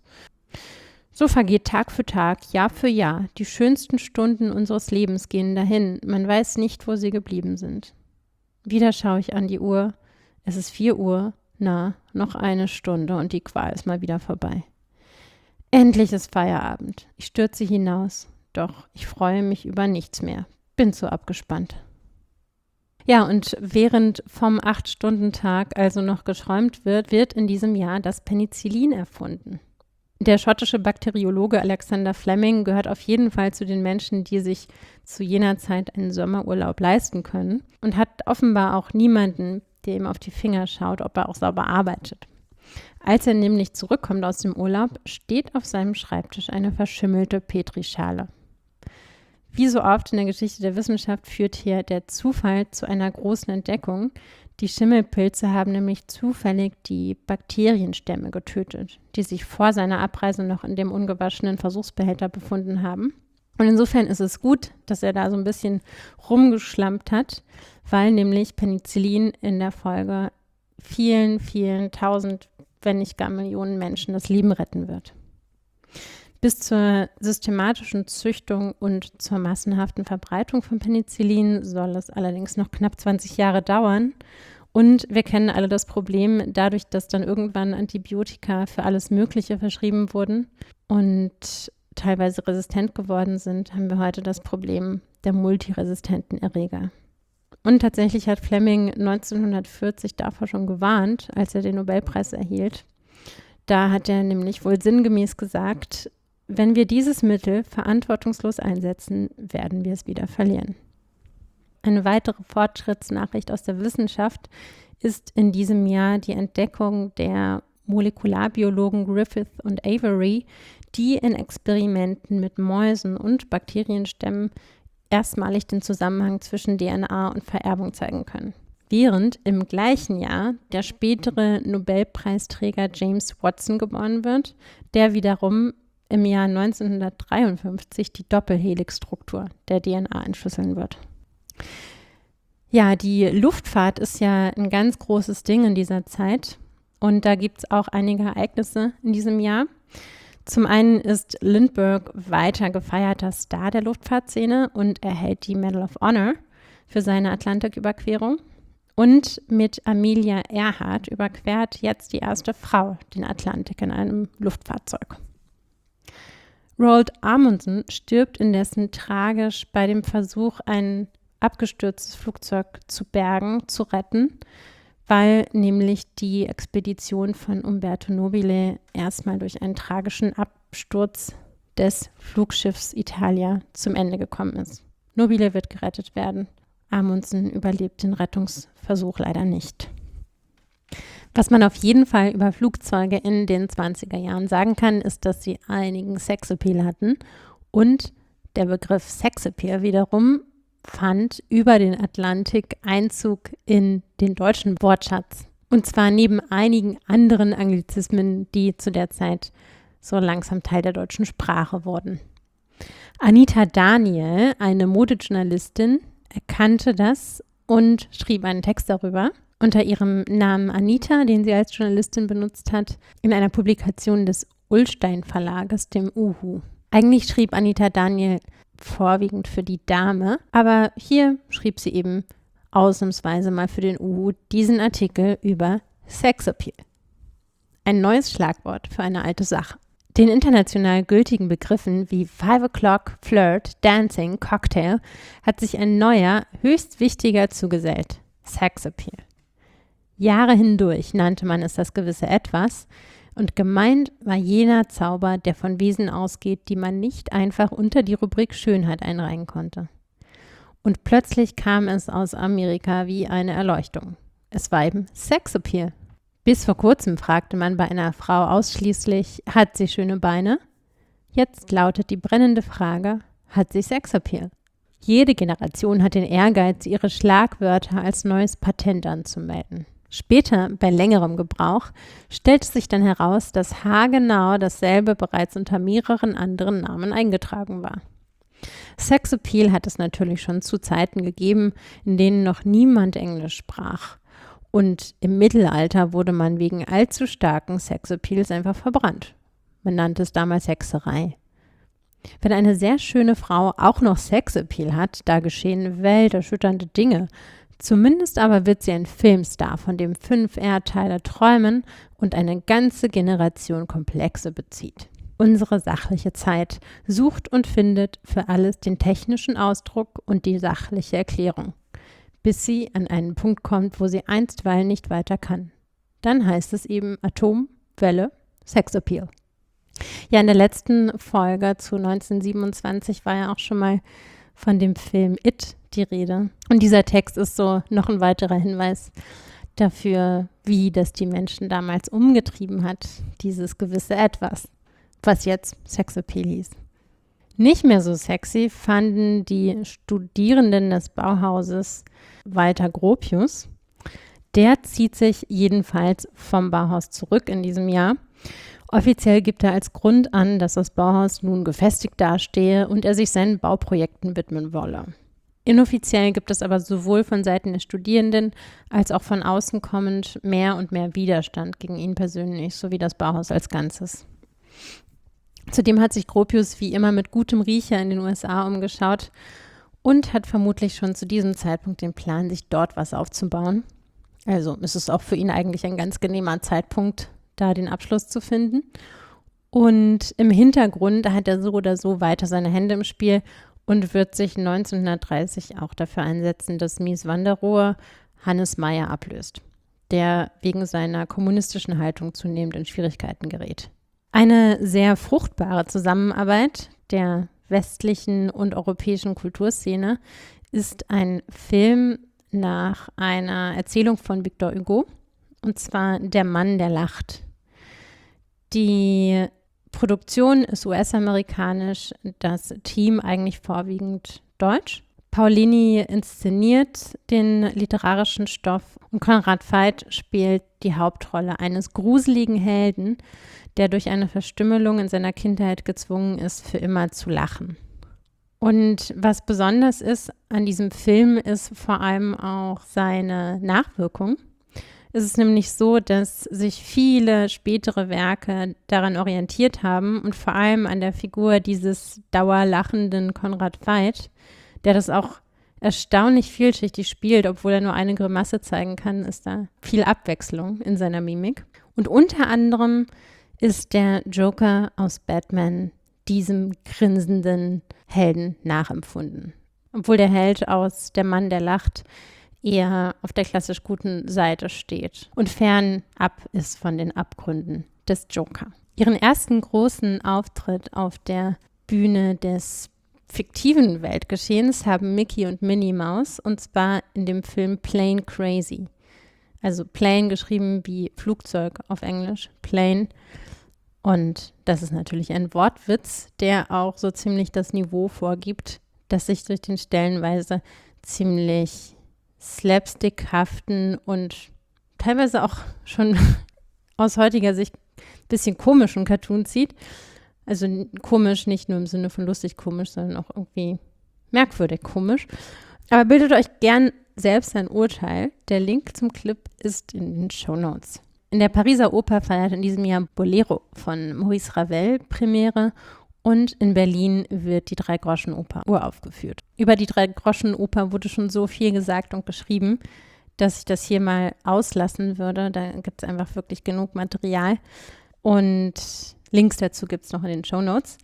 So vergeht Tag für Tag, Jahr für Jahr. Die schönsten Stunden unseres Lebens gehen dahin. Man weiß nicht, wo sie geblieben sind. Wieder schaue ich an die Uhr. Es ist vier Uhr. Na, noch eine Stunde und die Qual ist mal wieder vorbei. Endlich ist Feierabend. Ich stürze hinaus. Doch ich freue mich über nichts mehr. Bin zu abgespannt. Ja, und während vom Acht-Stunden-Tag also noch geschäumt wird, wird in diesem Jahr das Penicillin erfunden. Der schottische Bakteriologe Alexander Fleming gehört auf jeden Fall zu den Menschen, die sich zu jener Zeit einen Sommerurlaub leisten können und hat offenbar auch niemanden, der ihm auf die Finger schaut, ob er auch sauber arbeitet. Als er nämlich zurückkommt aus dem Urlaub, steht auf seinem Schreibtisch eine verschimmelte Petrischale. Wie so oft in der Geschichte der Wissenschaft führt hier der Zufall zu einer großen Entdeckung. Die Schimmelpilze haben nämlich zufällig die Bakterienstämme getötet, die sich vor seiner Abreise noch in dem ungewaschenen Versuchsbehälter befunden haben. Und insofern ist es gut, dass er da so ein bisschen rumgeschlampt hat, weil nämlich Penicillin in der Folge vielen, vielen tausend, wenn nicht gar Millionen Menschen das Leben retten wird. Bis zur systematischen Züchtung und zur massenhaften Verbreitung von Penicillin soll es allerdings noch knapp zwanzig Jahre dauern. Und wir kennen alle das Problem, dadurch, dass dann irgendwann Antibiotika für alles Mögliche verschrieben wurden und teilweise resistent geworden sind, haben wir heute das Problem der multiresistenten Erreger. Und tatsächlich hat Fleming neunzehnhundertvierzig davor schon gewarnt, als er den Nobelpreis erhielt. Da hat er nämlich wohl sinngemäß gesagt, wenn wir dieses Mittel verantwortungslos einsetzen, werden wir es wieder verlieren. Eine weitere Fortschrittsnachricht aus der Wissenschaft ist in diesem Jahr die Entdeckung der Molekularbiologen Griffith und Avery, die in Experimenten mit Mäusen und Bakterienstämmen erstmalig den Zusammenhang zwischen D N A und Vererbung zeigen können. Während im gleichen Jahr der spätere Nobelpreisträger James Watson geboren wird, der wiederum im Jahr neunzehnhundertdreiundfünfzig die Doppelhelixstruktur der D N A entschlüsseln wird. Ja, die Luftfahrt ist ja ein ganz großes Ding in dieser Zeit und da gibt es auch einige Ereignisse in diesem Jahr. Zum einen ist Lindbergh weiter gefeierter Star der Luftfahrtszene und erhält die Medal of Honor für seine Atlantiküberquerung. Und mit Amelia Earhart überquert jetzt die erste Frau den Atlantik in einem Luftfahrzeug. Roald Amundsen stirbt indessen tragisch bei dem Versuch, ein abgestürztes Flugzeug zu bergen, zu retten, weil nämlich die Expedition von Umberto Nobile erstmal durch einen tragischen Absturz des Flugschiffs Italia zum Ende gekommen ist. Nobile wird gerettet werden. Amundsen überlebt den Rettungsversuch leider nicht. Was man auf jeden Fall über Flugzeuge in den zwanziger Jahren sagen kann, ist, dass sie einigen Sexappeal hatten und der Begriff Sexappeal wiederum fand über den Atlantik Einzug in den deutschen Wortschatz. Und zwar neben einigen anderen Anglizismen, die zu der Zeit so langsam Teil der deutschen Sprache wurden. Anita Daniel, eine Modejournalistin, erkannte das und schrieb einen Text darüber unter ihrem Namen Anita, den sie als Journalistin benutzt hat, in einer Publikation des Ullstein Verlages, dem Uhu. Eigentlich schrieb Anita Daniel vorwiegend für die Dame, aber hier schrieb sie eben ausnahmsweise mal für den Uhu diesen Artikel über Sexappeal. Ein neues Schlagwort für eine alte Sache. Den international gültigen Begriffen wie Five O'Clock, Flirt, Dancing, Cocktail hat sich ein neuer, höchst wichtiger zugesellt: Sexappeal. Jahre hindurch nannte man es das gewisse Etwas, und gemeint war jener Zauber, der von Wesen ausgeht, die man nicht einfach unter die Rubrik Schönheit einreihen konnte. Und plötzlich kam es aus Amerika wie eine Erleuchtung. Es war eben Sexappeal. Bis vor kurzem fragte man bei einer Frau ausschließlich, hat sie schöne Beine? Jetzt lautet die brennende Frage, hat sie Sexappeal? Jede Generation hat den Ehrgeiz, ihre Schlagwörter als neues Patent anzumelden. Später, bei längerem Gebrauch, stellte sich dann heraus, dass haargenau dasselbe bereits unter mehreren anderen Namen eingetragen war. Sexappeal hat es natürlich schon zu Zeiten gegeben, in denen noch niemand Englisch sprach. Und im Mittelalter wurde man wegen allzu starken Sexappeals einfach verbrannt. Man nannte es damals Hexerei. Wenn eine sehr schöne Frau auch noch Sexappeal hat, da geschehen welterschütternde Dinge. Zumindest aber wird sie ein Filmstar, von dem fünf Erdteile träumen und eine ganze Generation Komplexe bezieht. Unsere sachliche Zeit sucht und findet für alles den technischen Ausdruck und die sachliche Erklärung, bis sie an einen Punkt kommt, wo sie einstweilen nicht weiter kann. Dann heißt es eben Atom, Welle, Sexappeal. Ja, in der letzten Folge zu neunzehnhundertsiebenundzwanzig war ja auch schon mal von dem Film It die Rede. Und dieser Text ist so noch ein weiterer Hinweis dafür, wie das die Menschen damals umgetrieben hat, dieses gewisse Etwas, was jetzt Sexappeal hieß. Nicht mehr so sexy fanden die Studierenden des Bauhauses Walter Gropius. Der zieht sich jedenfalls vom Bauhaus zurück in diesem Jahr. Offiziell gibt er als Grund an, dass das Bauhaus nun gefestigt dastehe und er sich seinen Bauprojekten widmen wolle. Inoffiziell gibt es aber sowohl von Seiten der Studierenden als auch von außen kommend mehr und mehr Widerstand gegen ihn persönlich sowie das Bauhaus als Ganzes. Zudem hat sich Gropius wie immer mit gutem Riecher in den U S A umgeschaut und hat vermutlich schon zu diesem Zeitpunkt den Plan, sich dort was aufzubauen. Also ist es auch für ihn eigentlich ein ganz genehmer Zeitpunkt, da den Abschluss zu finden. Und im Hintergrund hat er so oder so weiter seine Hände im Spiel und wird sich neunzehnhundertdreißig auch dafür einsetzen, dass Mies van der Rohe Hannes Meyer ablöst, der wegen seiner kommunistischen Haltung zunehmend in Schwierigkeiten gerät. Eine sehr fruchtbare Zusammenarbeit der westlichen und europäischen Kulturszene ist ein Film nach einer Erzählung von Victor Hugo, und zwar Der Mann, der lacht. Die Produktion ist U S-amerikanisch, das Team eigentlich vorwiegend deutsch. Paulini inszeniert den literarischen Stoff und Konrad Veidt spielt die Hauptrolle eines gruseligen Helden, der durch eine Verstümmelung in seiner Kindheit gezwungen ist, für immer zu lachen. Und was besonders ist an diesem Film, ist vor allem auch seine Nachwirkung. Es ist nämlich so, dass sich viele spätere Werke daran orientiert haben und vor allem an der Figur dieses dauerlachenden Konrad Veidt, der das auch erstaunlich vielschichtig spielt, obwohl er nur eine Grimasse zeigen kann, ist da viel Abwechslung in seiner Mimik. Und unter anderem ist der Joker aus Batman diesem grinsenden Helden nachempfunden. Obwohl der Held aus Der Mann, der lacht, eher auf der klassisch guten Seite steht und fernab ist von den Abgründen des Joker. Ihren ersten großen Auftritt auf der Bühne des fiktiven Weltgeschehens haben Mickey und Minnie Maus, und zwar in dem Film Plane Crazy. Also Plane geschrieben wie Flugzeug auf Englisch, Plane. Und das ist natürlich ein Wortwitz, der auch so ziemlich das Niveau vorgibt, das sich durch den stellenweise ziemlich slapstickhaften und teilweise auch schon aus heutiger Sicht ein bisschen komischen Cartoon zieht. Also komisch, nicht nur im Sinne von lustig komisch, sondern auch irgendwie merkwürdig komisch. Aber bildet euch gern selbst ein Urteil. Der Link zum Clip ist in den Shownotes. In der Pariser Oper feiert in diesem Jahr Bolero von Maurice Ravel Premiere Und in Berlin wird die Drei-Groschen-Oper uraufgeführt. Über die Drei-Groschen-Oper wurde schon so viel gesagt und geschrieben, dass ich das hier mal auslassen würde. Da gibt es einfach wirklich genug Material. Und Links dazu gibt es noch in den Shownotes.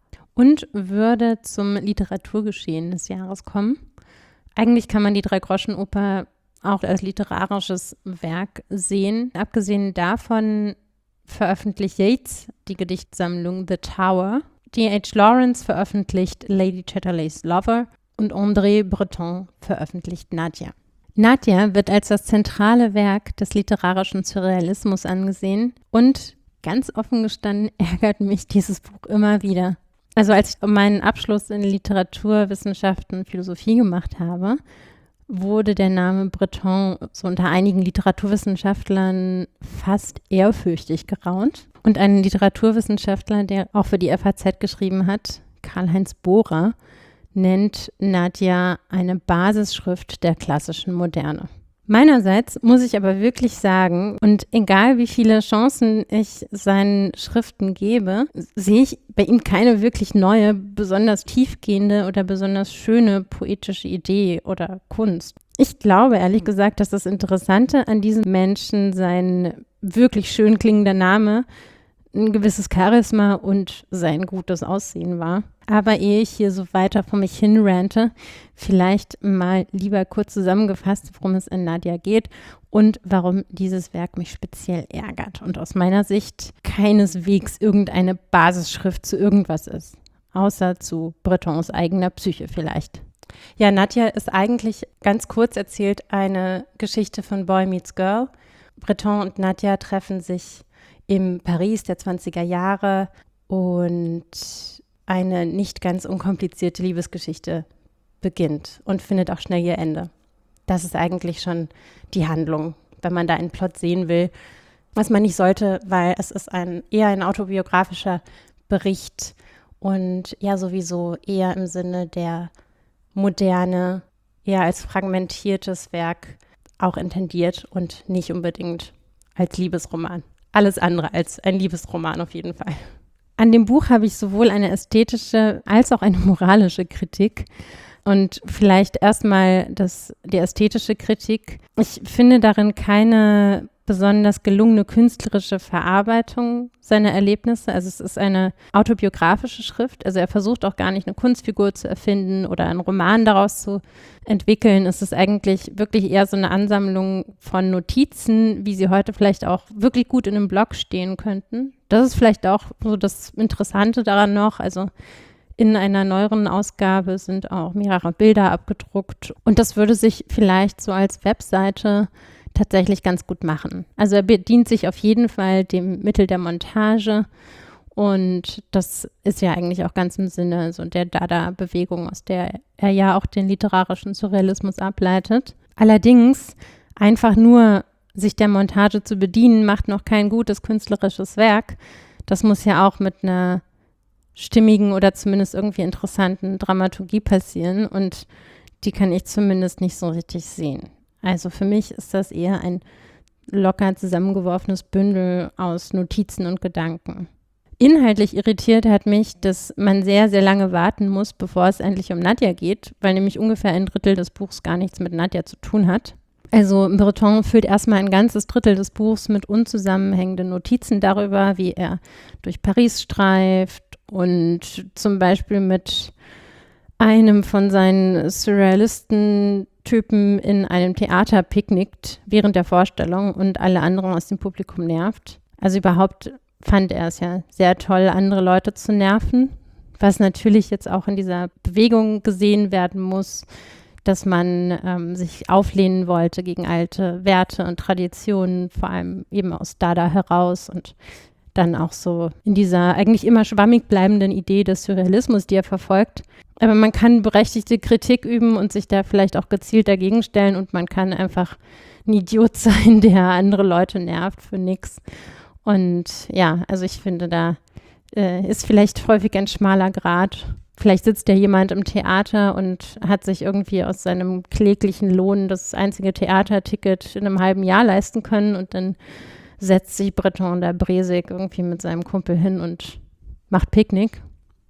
Und würde zum Literaturgeschehen des Jahres kommen. Eigentlich kann man die Drei-Groschen-Oper auch als literarisches Werk sehen. Abgesehen davon veröffentlicht Yeats die Gedichtsammlung The Tower. D H Lawrence veröffentlicht Lady Chatterley's Lover und André Breton veröffentlicht Nadja. Nadja wird als das zentrale Werk des literarischen Surrealismus angesehen und ganz offen gestanden ärgert mich dieses Buch immer wieder. Also als ich meinen Abschluss in Literaturwissenschaften und Philosophie gemacht habe, wurde der Name Breton so unter einigen Literaturwissenschaftlern fast ehrfürchtig geraunt. Und ein Literaturwissenschaftler, der auch für die F A Z geschrieben hat, Karl-Heinz Bohrer, nennt Nadja eine Basisschrift der klassischen Moderne. Meinerseits muss ich aber wirklich sagen, und egal wie viele Chancen ich seinen Schriften gebe, sehe ich bei ihm keine wirklich neue, besonders tiefgehende oder besonders schöne poetische Idee oder Kunst. Ich glaube ehrlich gesagt, dass das Interessante an diesem Menschen sein wirklich schön klingender Name, ein gewisses Charisma und sein gutes Aussehen war. Aber ehe ich hier so weiter vor mich hin rante, vielleicht mal lieber kurz zusammengefasst, worum es in Nadja geht und warum dieses Werk mich speziell ärgert und aus meiner Sicht keineswegs irgendeine Basisschrift zu irgendwas ist, außer zu Bretons eigener Psyche vielleicht. Ja, Nadja ist eigentlich ganz kurz erzählt eine Geschichte von Boy Meets Girl. Breton und Nadja treffen sich im Paris der zwanziger Jahre und eine nicht ganz unkomplizierte Liebesgeschichte beginnt und findet auch schnell ihr Ende. Das ist eigentlich schon die Handlung, wenn man da einen Plot sehen will, was man nicht sollte, weil es ist ein eher ein autobiografischer Bericht und ja sowieso eher im Sinne der Moderne, eher als fragmentiertes Werk auch intendiert und nicht unbedingt als Liebesroman. Alles andere als ein Liebesroman auf jeden Fall. An dem Buch habe ich sowohl eine ästhetische als auch eine moralische Kritik. Und vielleicht erstmal das, die ästhetische Kritik. Ich finde darin keine besonders gelungene künstlerische Verarbeitung seiner Erlebnisse. Also es ist eine autobiografische Schrift. Also er versucht auch gar nicht eine Kunstfigur zu erfinden oder einen Roman daraus zu entwickeln. Es ist eigentlich wirklich eher so eine Ansammlung von Notizen, wie sie heute vielleicht auch wirklich gut in einem Blog stehen könnten. Das ist vielleicht auch so das Interessante daran noch. Also in einer neueren Ausgabe sind auch mehrere Bilder abgedruckt. Und das würde sich vielleicht so als Webseite tatsächlich ganz gut machen. Also er bedient sich auf jeden Fall dem Mittel der Montage und das ist ja eigentlich auch ganz im Sinne so der Dada-Bewegung, aus der er ja auch den literarischen Surrealismus ableitet. Allerdings einfach nur sich der Montage zu bedienen, macht noch kein gutes künstlerisches Werk. Das muss ja auch mit einer stimmigen oder zumindest irgendwie interessanten Dramaturgie passieren und die kann ich zumindest nicht so richtig sehen. Also für mich ist das eher ein locker zusammengeworfenes Bündel aus Notizen und Gedanken. Inhaltlich irritiert hat mich, dass man sehr, sehr lange warten muss, bevor es endlich um Nadja geht, weil nämlich ungefähr ein Drittel des Buchs gar nichts mit Nadja zu tun hat. Also Breton füllt erstmal ein ganzes Drittel des Buchs mit unzusammenhängenden Notizen darüber, wie er durch Paris streift und zum Beispiel mit einem von seinen Surrealisten-Typen in einem Theater picknickt während der Vorstellung und alle anderen aus dem Publikum nervt. Also überhaupt fand er es ja sehr toll, andere Leute zu nerven, was natürlich jetzt auch in dieser Bewegung gesehen werden muss, dass man ähm, sich auflehnen wollte gegen alte Werte und Traditionen, vor allem eben aus Dada heraus und dann auch so in dieser eigentlich immer schwammig bleibenden Idee des Surrealismus, die er verfolgt. Aber man kann berechtigte Kritik üben und sich da vielleicht auch gezielt dagegen stellen und man kann einfach ein Idiot sein, der andere Leute nervt für nix. Und ja, also ich finde, da äh, ist vielleicht häufig ein schmaler Grat. Vielleicht sitzt ja jemand im Theater und hat sich irgendwie aus seinem kläglichen Lohn das einzige Theaterticket in einem halben Jahr leisten können und dann setzt sich Breton da Bresig irgendwie mit seinem Kumpel hin und macht Picknick.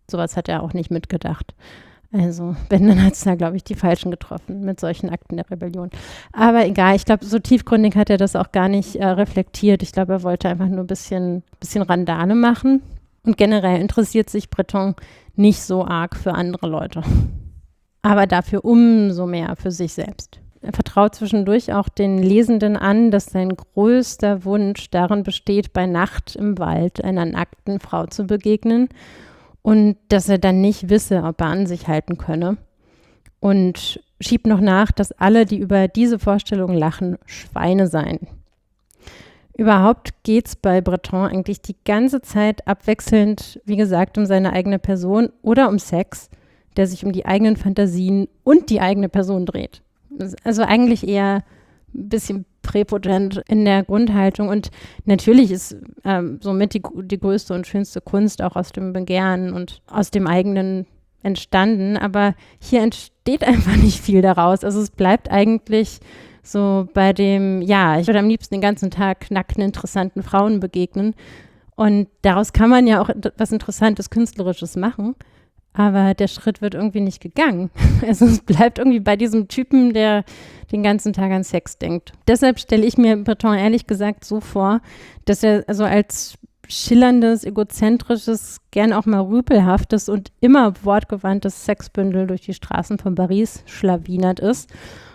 sowas hat er auch nicht mitgedacht. Also, wenn, dann hat es da, glaube ich, die Falschen getroffen mit solchen Akten der Rebellion. Aber egal, ich glaube, so tiefgründig hat er das auch gar nicht äh, reflektiert. Ich glaube, er wollte einfach nur ein bisschen, bisschen Randale machen. Und generell interessiert sich Breton nicht so arg für andere Leute. Aber dafür umso mehr für sich selbst. Er vertraut zwischendurch auch den Lesenden an, dass sein größter Wunsch darin besteht, bei Nacht im Wald einer nackten Frau zu begegnen. Und dass er dann nicht wisse, ob er an sich halten könne. Und schiebt noch nach, dass alle, die über diese Vorstellung lachen, Schweine seien. Überhaupt geht es bei Breton eigentlich die ganze Zeit abwechselnd, wie gesagt, um seine eigene Person oder um Sex, der sich um die eigenen Fantasien und die eigene Person dreht. Also eigentlich eher ein bisschen präpotent in der Grundhaltung. Und natürlich ist ähm, somit die, die größte und schönste Kunst auch aus dem Begehren und aus dem eigenen entstanden. Aber hier entsteht einfach nicht viel daraus. Also es bleibt eigentlich so bei dem, ja, ich würde am liebsten den ganzen Tag nackten, interessanten Frauen begegnen. Und daraus kann man ja auch was Interessantes, Künstlerisches machen. Aber der Schritt wird irgendwie nicht gegangen. Also es bleibt irgendwie bei diesem Typen, der den ganzen Tag an Sex denkt. Deshalb stelle ich mir Breton ehrlich gesagt so vor, dass er also als schillerndes, egozentrisches, gern auch mal rüpelhaftes und immer wortgewandtes Sexbündel durch die Straßen von Paris schlawinert ist.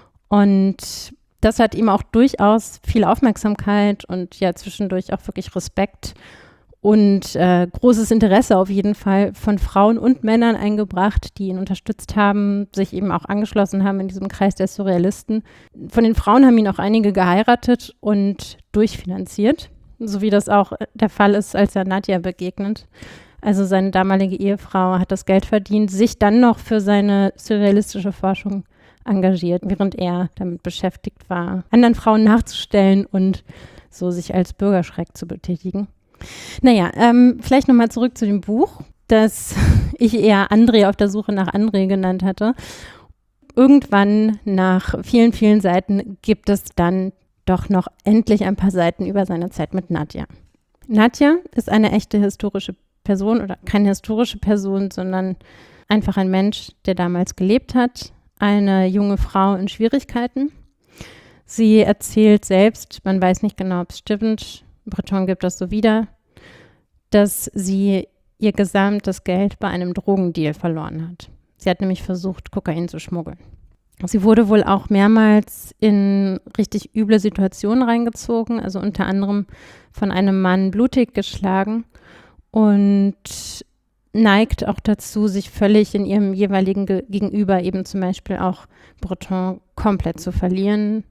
Und das hat ihm auch durchaus viel Aufmerksamkeit und ja zwischendurch auch wirklich Respekt und äh, großes Interesse auf jeden Fall von Frauen und Männern eingebracht, die ihn unterstützt haben, sich eben auch angeschlossen haben in diesem Kreis der Surrealisten. Von den Frauen haben ihn auch einige geheiratet und durchfinanziert, so wie das auch der Fall ist, als er Nadia begegnet. Also seine damalige Ehefrau hat das Geld verdient, sich dann noch für seine surrealistische Forschung engagiert, während er damit beschäftigt war, anderen Frauen nachzustellen und so sich als Bürgerschreck zu betätigen. Naja, ähm, vielleicht nochmal zurück zu dem Buch, das ich eher André auf der Suche nach André genannt hatte. Irgendwann nach vielen, vielen Seiten gibt es dann doch noch endlich ein paar Seiten über seine Zeit mit Nadia. Nadia ist eine echte historische Person oder keine historische Person, sondern einfach ein Mensch, der damals gelebt hat, eine junge Frau in Schwierigkeiten. Sie erzählt selbst, man weiß nicht genau, ob es stimmt, Breton gibt das so wieder, dass sie ihr gesamtes Geld bei einem Drogendeal verloren hat. Sie hat nämlich versucht, Kokain zu schmuggeln. Sie wurde wohl auch mehrmals in richtig üble Situationen reingezogen, also unter anderem von einem Mann blutig geschlagen und neigt auch dazu, sich völlig in ihrem jeweiligen Ge- Gegenüber, eben zum Beispiel auch Breton, komplett zu verlieren.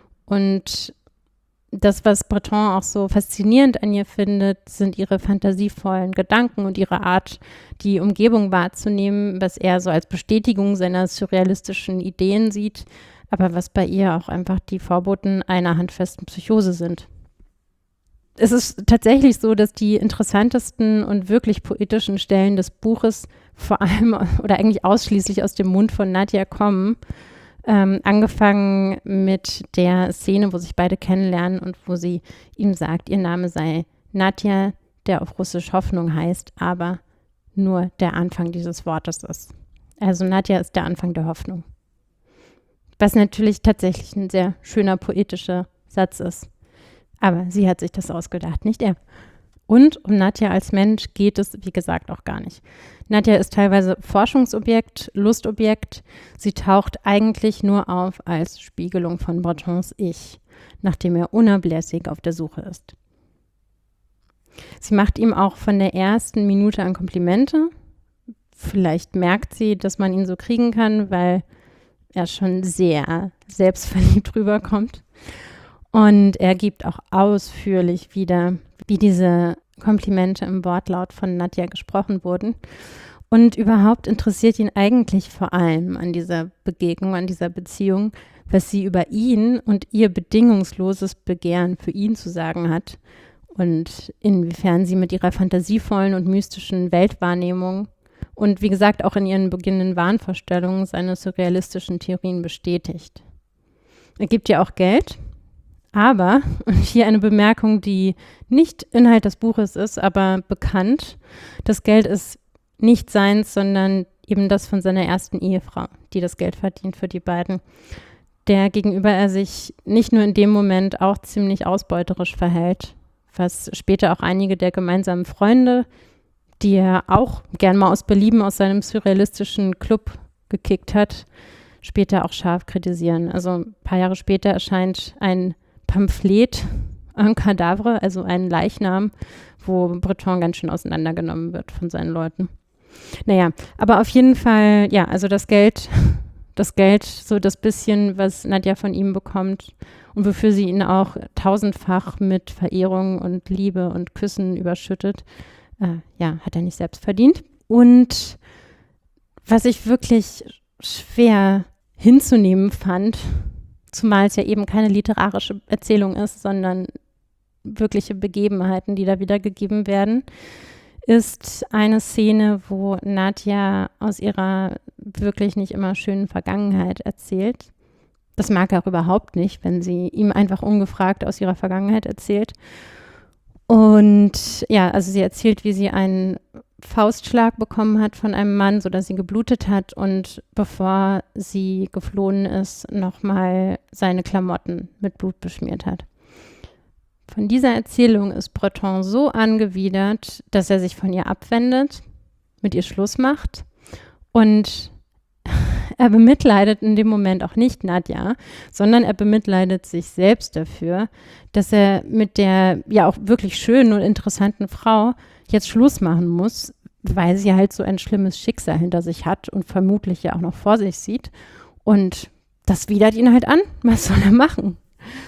Und das, was Breton auch so faszinierend an ihr findet, sind ihre fantasievollen Gedanken und ihre Art, die Umgebung wahrzunehmen, was er so als Bestätigung seiner surrealistischen Ideen sieht, aber was bei ihr auch einfach die Vorboten einer handfesten Psychose sind. Es ist tatsächlich so, dass die interessantesten und wirklich poetischen Stellen des Buches vor allem oder eigentlich ausschließlich aus dem Mund von Nadia kommen. Ähm, angefangen mit der Szene, wo sich beide kennenlernen und wo sie ihm sagt, ihr Name sei Nadia, der auf Russisch Hoffnung heißt, aber nur der Anfang dieses Wortes ist. Also Nadia ist der Anfang der Hoffnung. Was natürlich tatsächlich ein sehr schöner poetischer Satz ist. Aber sie hat sich das ausgedacht, nicht er. Und um Nadia als Mensch geht es, wie gesagt, auch gar nicht. Nadia ist teilweise Forschungsobjekt, Lustobjekt. Sie taucht eigentlich nur auf als Spiegelung von Bretons Ich, nachdem er unablässig auf der Suche ist. Sie macht ihm auch von der ersten Minute an Komplimente. Vielleicht merkt sie, dass man ihn so kriegen kann, weil er schon sehr selbstverliebt rüberkommt. Und er gibt auch ausführlich wieder, wie diese Komplimente im Wortlaut von Nadia gesprochen wurden. Und überhaupt interessiert ihn eigentlich vor allem an dieser Begegnung, an dieser Beziehung, was sie über ihn und ihr bedingungsloses Begehren für ihn zu sagen hat und inwiefern sie mit ihrer fantasievollen und mystischen Weltwahrnehmung und wie gesagt auch in ihren beginnenden Wahnvorstellungen seine surrealistischen Theorien bestätigt. Er gibt ihr auch Geld. Aber, und hier eine Bemerkung, die nicht Inhalt des Buches ist, aber bekannt, das Geld ist nicht seins, sondern eben das von seiner ersten Ehefrau, die das Geld verdient für die beiden, der gegenüber er sich nicht nur in dem Moment auch ziemlich ausbeuterisch verhält, was später auch einige der gemeinsamen Freunde, die er auch gern mal aus Belieben aus seinem surrealistischen Club gekickt hat, später auch scharf kritisieren. Also ein paar Jahre später erscheint ein Pamphlet, un cadavre, also ein Leichnam, wo Breton ganz schön auseinandergenommen wird von seinen Leuten. Naja, aber auf jeden Fall, ja, also das Geld, das Geld, so das bisschen, was Nadja von ihm bekommt und wofür sie ihn auch tausendfach mit Verehrung und Liebe und Küssen überschüttet, äh, ja, hat er nicht selbst verdient. Und was ich wirklich schwer hinzunehmen fand, zumal es ja eben keine literarische Erzählung ist, sondern wirkliche Begebenheiten, die da wiedergegeben werden, ist eine Szene, wo Nadja aus ihrer wirklich nicht immer schönen Vergangenheit erzählt. Das mag er auch überhaupt nicht, wenn sie ihm einfach ungefragt aus ihrer Vergangenheit erzählt. Und ja, also sie erzählt, wie sie einen Faustschlag bekommen hat von einem Mann, sodass sie geblutet hat und bevor sie geflohen ist, nochmal seine Klamotten mit Blut beschmiert hat. Von dieser Erzählung ist Breton so angewidert, dass er sich von ihr abwendet, mit ihr Schluss macht und er bemitleidet in dem Moment auch nicht Nadja, sondern er bemitleidet sich selbst dafür, dass er mit der ja auch wirklich schönen und interessanten Frau jetzt Schluss machen muss, weil sie halt so ein schlimmes Schicksal hinter sich hat und vermutlich ja auch noch vor sich sieht. Und das widert ihn halt an. Was soll er machen?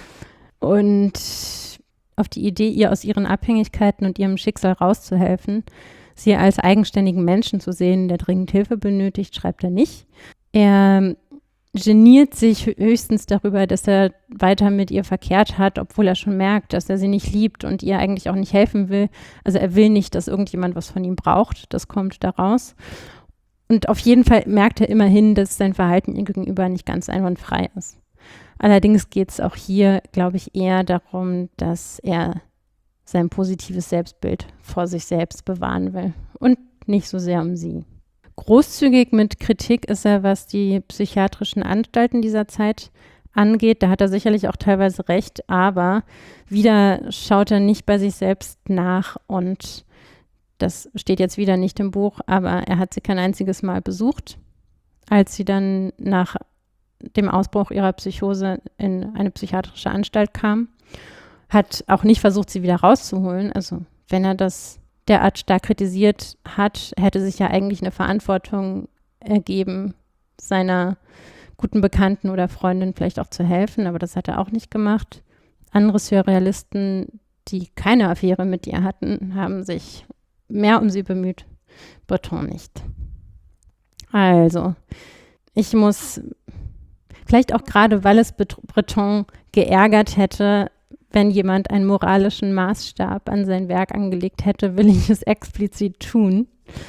Und auf die Idee, ihr aus ihren Abhängigkeiten und ihrem Schicksal rauszuhelfen, sie als eigenständigen Menschen zu sehen, der dringend Hilfe benötigt, schreibt er nicht. Er geniert sich höchstens darüber, dass er weiter mit ihr verkehrt hat, obwohl er schon merkt, dass er sie nicht liebt und ihr eigentlich auch nicht helfen will. Also er will nicht, dass irgendjemand was von ihm braucht. Das kommt daraus. Und auf jeden Fall merkt er immerhin, dass sein Verhalten ihr gegenüber nicht ganz einwandfrei ist. Allerdings geht es auch hier, glaube ich, eher darum, dass er sein positives Selbstbild vor sich selbst bewahren will und nicht so sehr um sie. Großzügig mit Kritik ist er, was die psychiatrischen Anstalten dieser Zeit angeht. Da hat er sicherlich auch teilweise recht, aber wieder schaut er nicht bei sich selbst nach und das steht jetzt wieder nicht im Buch, aber er hat sie kein einziges Mal besucht, als sie dann nach dem Ausbruch ihrer Psychose in eine psychiatrische Anstalt kam, hat auch nicht versucht, sie wieder rauszuholen. Also wenn er das derart stark kritisiert hat, hätte sich ja eigentlich eine Verantwortung ergeben, seiner guten Bekannten oder Freundin vielleicht auch zu helfen, aber das hat er auch nicht gemacht. Andere Surrealisten, die keine Affäre mit ihr hatten, haben sich mehr um sie bemüht, Breton nicht. Also, ich muss vielleicht auch gerade, weil es Breton geärgert hätte, wenn jemand einen moralischen Maßstab an sein Werk angelegt hätte, will ich es explizit tun.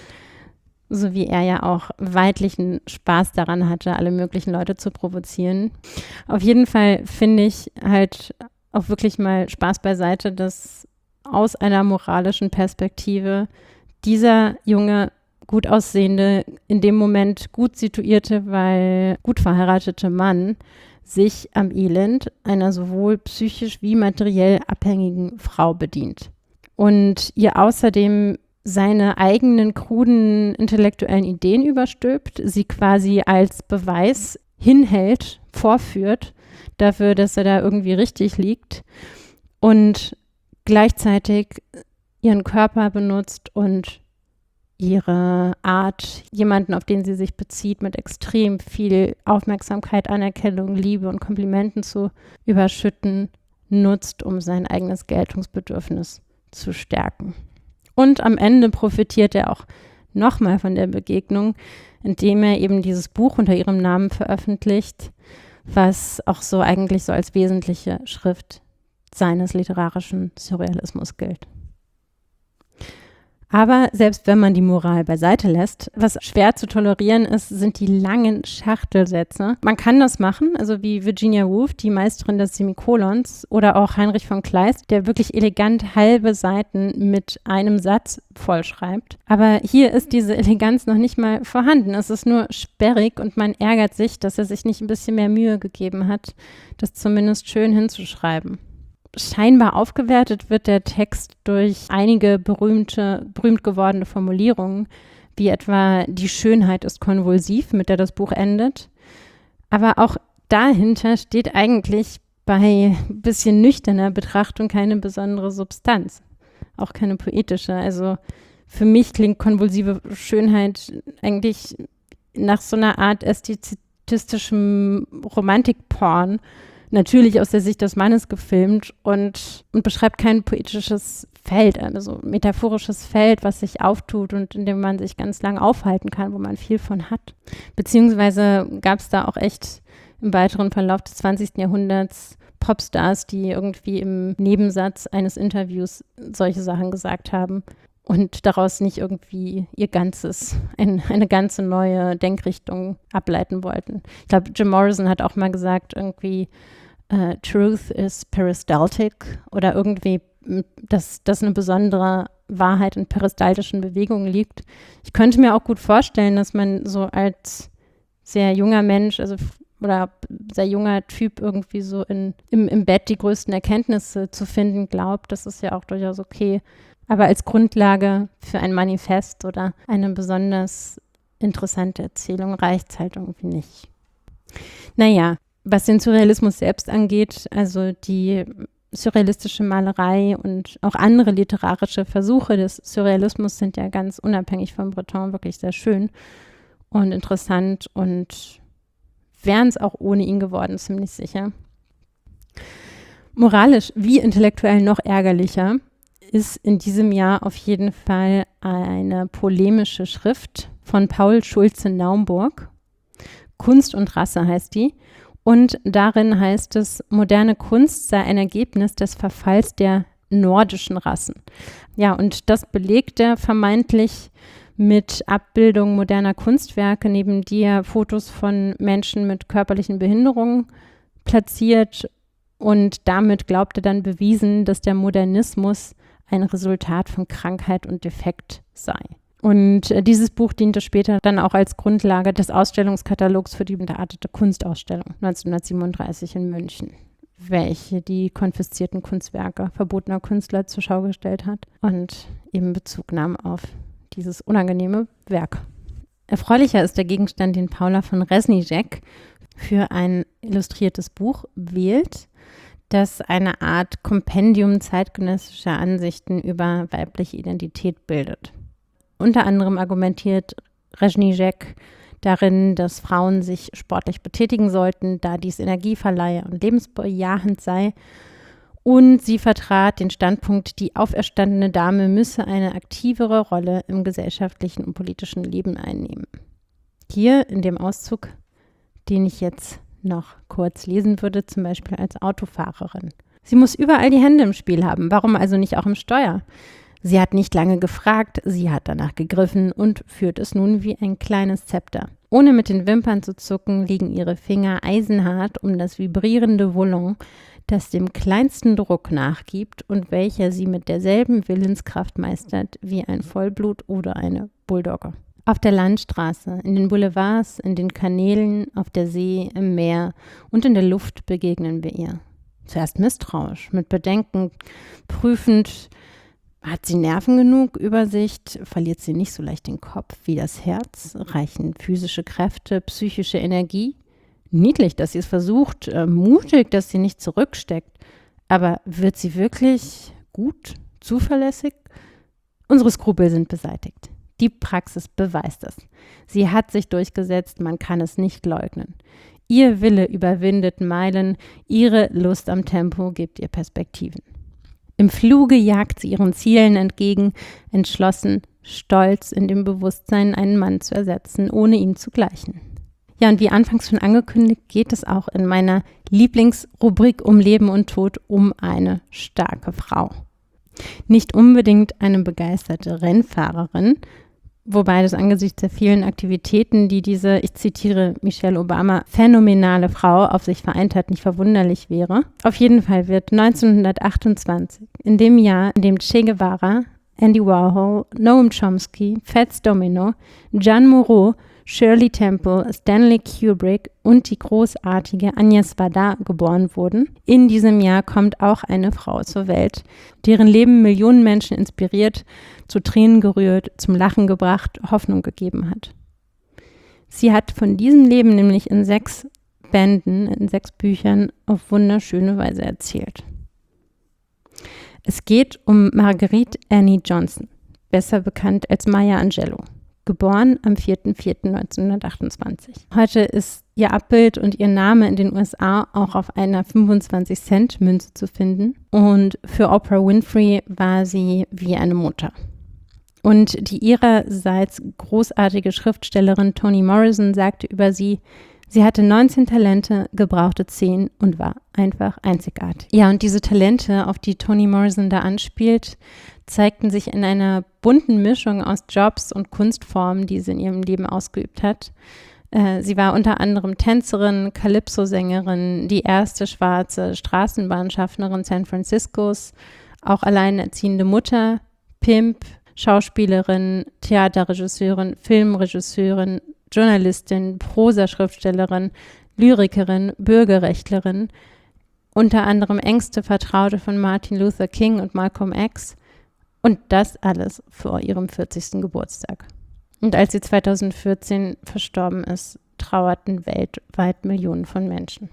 So wie er ja auch weidlichen Spaß daran hatte, alle möglichen Leute zu provozieren. Auf jeden Fall finde ich halt auch wirklich mal Spaß beiseite, dass aus einer moralischen Perspektive dieser junge, gut aussehende, in dem Moment gut situierte, weil gut verheiratete Mann sich am Elend einer sowohl psychisch wie materiell abhängigen Frau bedient und ihr außerdem seine eigenen kruden intellektuellen Ideen überstülpt, sie quasi als Beweis hinhält, vorführt dafür, dass er da irgendwie richtig liegt und gleichzeitig ihren Körper benutzt und ihre Art, jemanden, auf den sie sich bezieht, mit extrem viel Aufmerksamkeit, Anerkennung, Liebe und Komplimenten zu überschütten, nutzt, um sein eigenes Geltungsbedürfnis zu stärken. Und am Ende profitiert er auch nochmal von der Begegnung, indem er eben dieses Buch unter ihrem Namen veröffentlicht, was auch so eigentlich so als wesentliche Schrift seines literarischen Surrealismus gilt. Aber selbst wenn man die Moral beiseite lässt, was schwer zu tolerieren ist, sind die langen Schachtelsätze. Man kann das machen, also wie Virginia Woolf, die Meisterin des Semikolons, oder auch Heinrich von Kleist, der wirklich elegant halbe Seiten mit einem Satz vollschreibt. Aber hier ist diese Eleganz noch nicht mal vorhanden. Es ist nur sperrig und man ärgert sich, dass er sich nicht ein bisschen mehr Mühe gegeben hat, das zumindest schön hinzuschreiben. Scheinbar aufgewertet wird der Text durch einige berühmte, berühmt gewordene Formulierungen, wie etwa die Schönheit ist konvulsiv, mit der das Buch endet. Aber auch dahinter steht eigentlich bei ein bisschen nüchterner Betrachtung keine besondere Substanz, auch keine poetische. Also für mich klingt konvulsive Schönheit eigentlich nach so einer Art ästhetistischem Romantikporn, natürlich aus der Sicht des Mannes gefilmt und, und beschreibt kein poetisches Feld, also metaphorisches Feld, was sich auftut und in dem man sich ganz lang aufhalten kann, wo man viel von hat. Beziehungsweise gab es da auch echt im weiteren Verlauf des zwanzigsten Jahrhunderts Popstars, die irgendwie im Nebensatz eines Interviews solche Sachen gesagt haben und daraus nicht irgendwie ihr ganzes, ein, eine ganze neue Denkrichtung ableiten wollten. Ich glaube, Jim Morrison hat auch mal gesagt, irgendwie uh, Truth is peristaltic oder irgendwie, dass, dass eine besondere Wahrheit in peristaltischen Bewegungen liegt. Ich könnte mir auch gut vorstellen, dass man so als sehr junger Mensch, also oder sehr junger Typ irgendwie so in, im, im Bett die größten Erkenntnisse zu finden glaubt. Das ist ja auch durchaus okay. Aber als Grundlage für ein Manifest oder eine besonders interessante Erzählung reicht es halt irgendwie nicht. Naja, was den Surrealismus selbst angeht, also die surrealistische Malerei und auch andere literarische Versuche des Surrealismus sind ja ganz unabhängig von Breton wirklich sehr schön und interessant und wären es auch ohne ihn geworden, ziemlich sicher. Moralisch wie intellektuell noch ärgerlicher ist in diesem Jahr auf jeden Fall eine polemische Schrift von Paul Schulze-Naumburg. Kunst und Rasse heißt die. Und darin heißt es, moderne Kunst sei ein Ergebnis des Verfalls der nordischen Rassen. Ja, und das belegt er vermeintlich mit Abbildungen moderner Kunstwerke, neben die er Fotos von Menschen mit körperlichen Behinderungen platziert. Und damit glaubt er dann bewiesen, dass der Modernismus ein Resultat von Krankheit und Defekt sei. Und äh, dieses Buch diente später dann auch als Grundlage des Ausstellungskatalogs für die entartete Kunstausstellung neunzehnhundertsiebenunddreißig in München, welche die konfiszierten Kunstwerke verbotener Künstler zur Schau gestellt hat und eben Bezug nahm auf dieses unangenehme Werk. Erfreulicher ist der Gegenstand, den Paula von Reznicek für ein illustriertes Buch wählt, das eine Art Kompendium zeitgenössischer Ansichten über weibliche Identität bildet. Unter anderem argumentiert Reznicek darin, dass Frauen sich sportlich betätigen sollten, da dies Energie verleihe und lebensbejahend sei. Und sie vertrat den Standpunkt, die auferstandene Dame müsse eine aktivere Rolle im gesellschaftlichen und politischen Leben einnehmen. Hier in dem Auszug, den ich jetzt noch kurz lesen würde, zum Beispiel als Autofahrerin. Sie muss überall die Hände im Spiel haben, warum also nicht auch im Steuer? Sie hat nicht lange gefragt, sie hat danach gegriffen und führt es nun wie ein kleines Zepter. Ohne mit den Wimpern zu zucken, liegen ihre Finger eisenhart um das vibrierende Volant, das dem kleinsten Druck nachgibt und welcher sie mit derselben Willenskraft meistert wie ein Vollblut oder eine Bulldogge. Auf der Landstraße, in den Boulevards, in den Kanälen, auf der See, im Meer und in der Luft begegnen wir ihr. Zuerst misstrauisch, mit Bedenken, prüfend. Hat sie Nerven genug, Übersicht? Verliert sie nicht so leicht den Kopf wie das Herz? Reichen physische Kräfte, psychische Energie? Niedlich, dass sie es versucht, äh, mutig, dass sie nicht zurücksteckt. Aber wird sie wirklich gut, zuverlässig? Unsere Skrupel sind beseitigt. Die Praxis beweist es. Sie hat sich durchgesetzt, man kann es nicht leugnen. Ihr Wille überwindet Meilen, ihre Lust am Tempo gibt ihr Perspektiven. Im Fluge jagt sie ihren Zielen entgegen, entschlossen, stolz in dem Bewusstsein, einen Mann zu ersetzen, ohne ihm zu gleichen. Ja, und wie anfangs schon angekündigt, geht es auch in meiner Lieblingsrubrik um Leben und Tod um eine starke Frau. Nicht unbedingt eine begeisterte Rennfahrerin, wobei das angesichts der vielen Aktivitäten, die diese, ich zitiere Michelle Obama, phänomenale Frau auf sich vereint hat, nicht verwunderlich wäre. Auf jeden Fall wird neunzehnhundertachtundzwanzig, in dem Jahr, in dem Che Guevara, Andy Warhol, Noam Chomsky, Fats Domino, Jan Moreau, Shirley Temple, Stanley Kubrick und die großartige Agnes Varda geboren wurden. In diesem Jahr kommt auch eine Frau zur Welt, deren Leben Millionen Menschen inspiriert, zu Tränen gerührt, zum Lachen gebracht, Hoffnung gegeben hat. Sie hat von diesem Leben nämlich in sechs Bänden, in sechs Büchern auf wunderschöne Weise erzählt. Es geht um Marguerite Annie Johnson, besser bekannt als Maya Angelou. Geboren am vierter vierter neunzehnhundertachtundzwanzig. Heute ist ihr Abbild und ihr Name in den U S A auch auf einer fünfundzwanzig Cent Münze zu finden. Und für Oprah Winfrey war sie wie eine Mutter. Und die ihrerseits großartige Schriftstellerin Toni Morrison sagte über sie, sie hatte neunzehn Talente, gebrauchte zehn und war einfach einzigartig. Ja, und diese Talente, auf die Toni Morrison da anspielt, zeigten sich in einer bunten Mischung aus Jobs und Kunstformen, die sie in ihrem Leben ausgeübt hat. Äh, sie war unter anderem Tänzerin, Calypso-Sängerin, die erste schwarze Straßenbahnschaffnerin San Franciscos, auch alleinerziehende Mutter, Pimp, Schauspielerin, Theaterregisseurin, Filmregisseurin, Journalistin, Prosaschriftstellerin, Lyrikerin, Bürgerrechtlerin, unter anderem engste Vertraute von Martin Luther King und Malcolm X. Und das alles vor ihrem vierzigsten Geburtstag. Und als sie zweitausendvierzehn verstorben ist, trauerten weltweit Millionen von Menschen.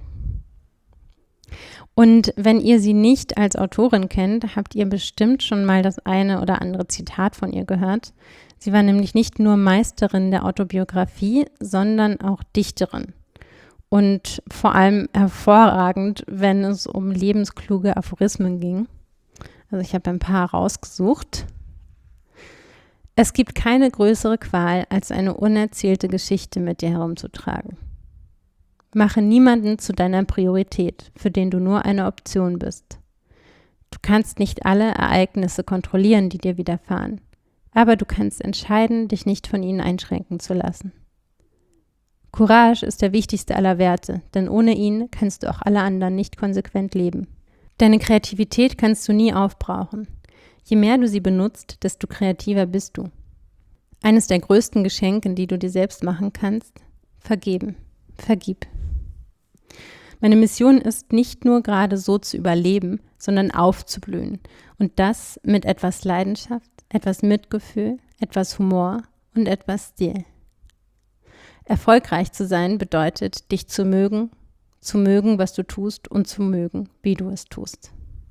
Und wenn ihr sie nicht als Autorin kennt, habt ihr bestimmt schon mal das eine oder andere Zitat von ihr gehört. Sie war nämlich nicht nur Meisterin der Autobiografie, sondern auch Dichterin. Und vor allem hervorragend, wenn es um lebenskluge Aphorismen ging. Also ich habe ein paar rausgesucht. Es gibt keine größere Qual, als eine unerzählte Geschichte mit dir herumzutragen. Mache niemanden zu deiner Priorität, für den du nur eine Option bist. Du kannst nicht alle Ereignisse kontrollieren, die dir widerfahren, aber du kannst entscheiden, dich nicht von ihnen einschränken zu lassen. Courage ist der wichtigste aller Werte, denn ohne ihn kannst du auch alle anderen nicht konsequent leben. Deine Kreativität kannst du nie aufbrauchen. Je mehr du sie benutzt, desto kreativer bist du. Eines der größten Geschenke, die du dir selbst machen kannst, vergeben. Vergib. Meine Mission ist nicht nur gerade so zu überleben, sondern aufzublühen. Und das mit etwas Leidenschaft, etwas Mitgefühl, etwas Humor und etwas Stil. Erfolgreich zu sein bedeutet, dich zu mögen, zu mögen, was du tust und zu mögen, wie du es tust.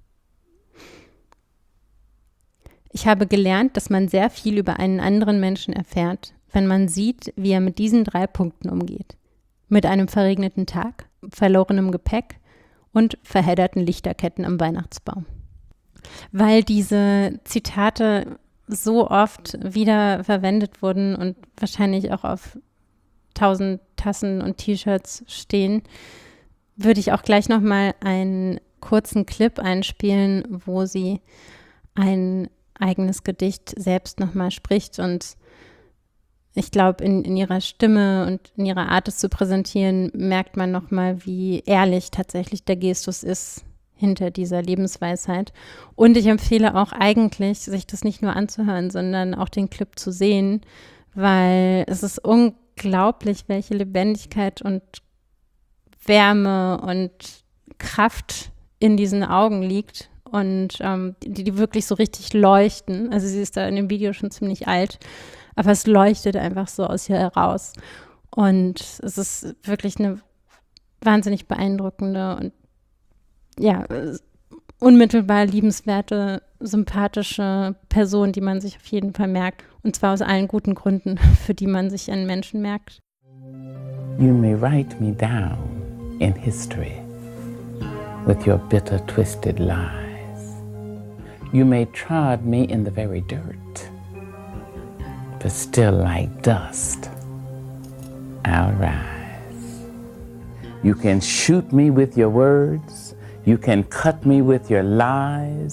Ich habe gelernt, dass man sehr viel über einen anderen Menschen erfährt, wenn man sieht, wie er mit diesen drei Punkten umgeht. Mit einem verregneten Tag, verlorenem Gepäck und verhedderten Lichterketten am Weihnachtsbaum. Weil diese Zitate so oft wieder verwendet wurden und wahrscheinlich auch auf tausend Tassen und T-Shirts stehen, würde ich auch gleich nochmal einen kurzen Clip einspielen, wo sie ein eigenes Gedicht selbst nochmal spricht. Und ich glaube, in, in ihrer Stimme und in ihrer Art, es zu präsentieren, merkt man nochmal, wie ehrlich tatsächlich der Gestus ist hinter dieser Lebensweisheit. Und ich empfehle auch eigentlich, sich das nicht nur anzuhören, sondern auch den Clip zu sehen, weil es ist unglaublich, welche Lebendigkeit und Wärme und Kraft in diesen Augen liegt und ähm, die, die wirklich so richtig leuchten. Also sie ist da in dem Video schon ziemlich alt, aber es leuchtet einfach so aus ihr heraus. Und es ist wirklich eine wahnsinnig beeindruckende und ja, unmittelbar liebenswerte, sympathische Person, die man sich auf jeden Fall merkt. Und zwar aus allen guten Gründen, für die man sich einen Menschen merkt. You may write me down in history with your bitter, twisted lies. You may trod me in the very dirt, but still like dust I'll rise. You can shoot me with your words, you can cut me with your lies,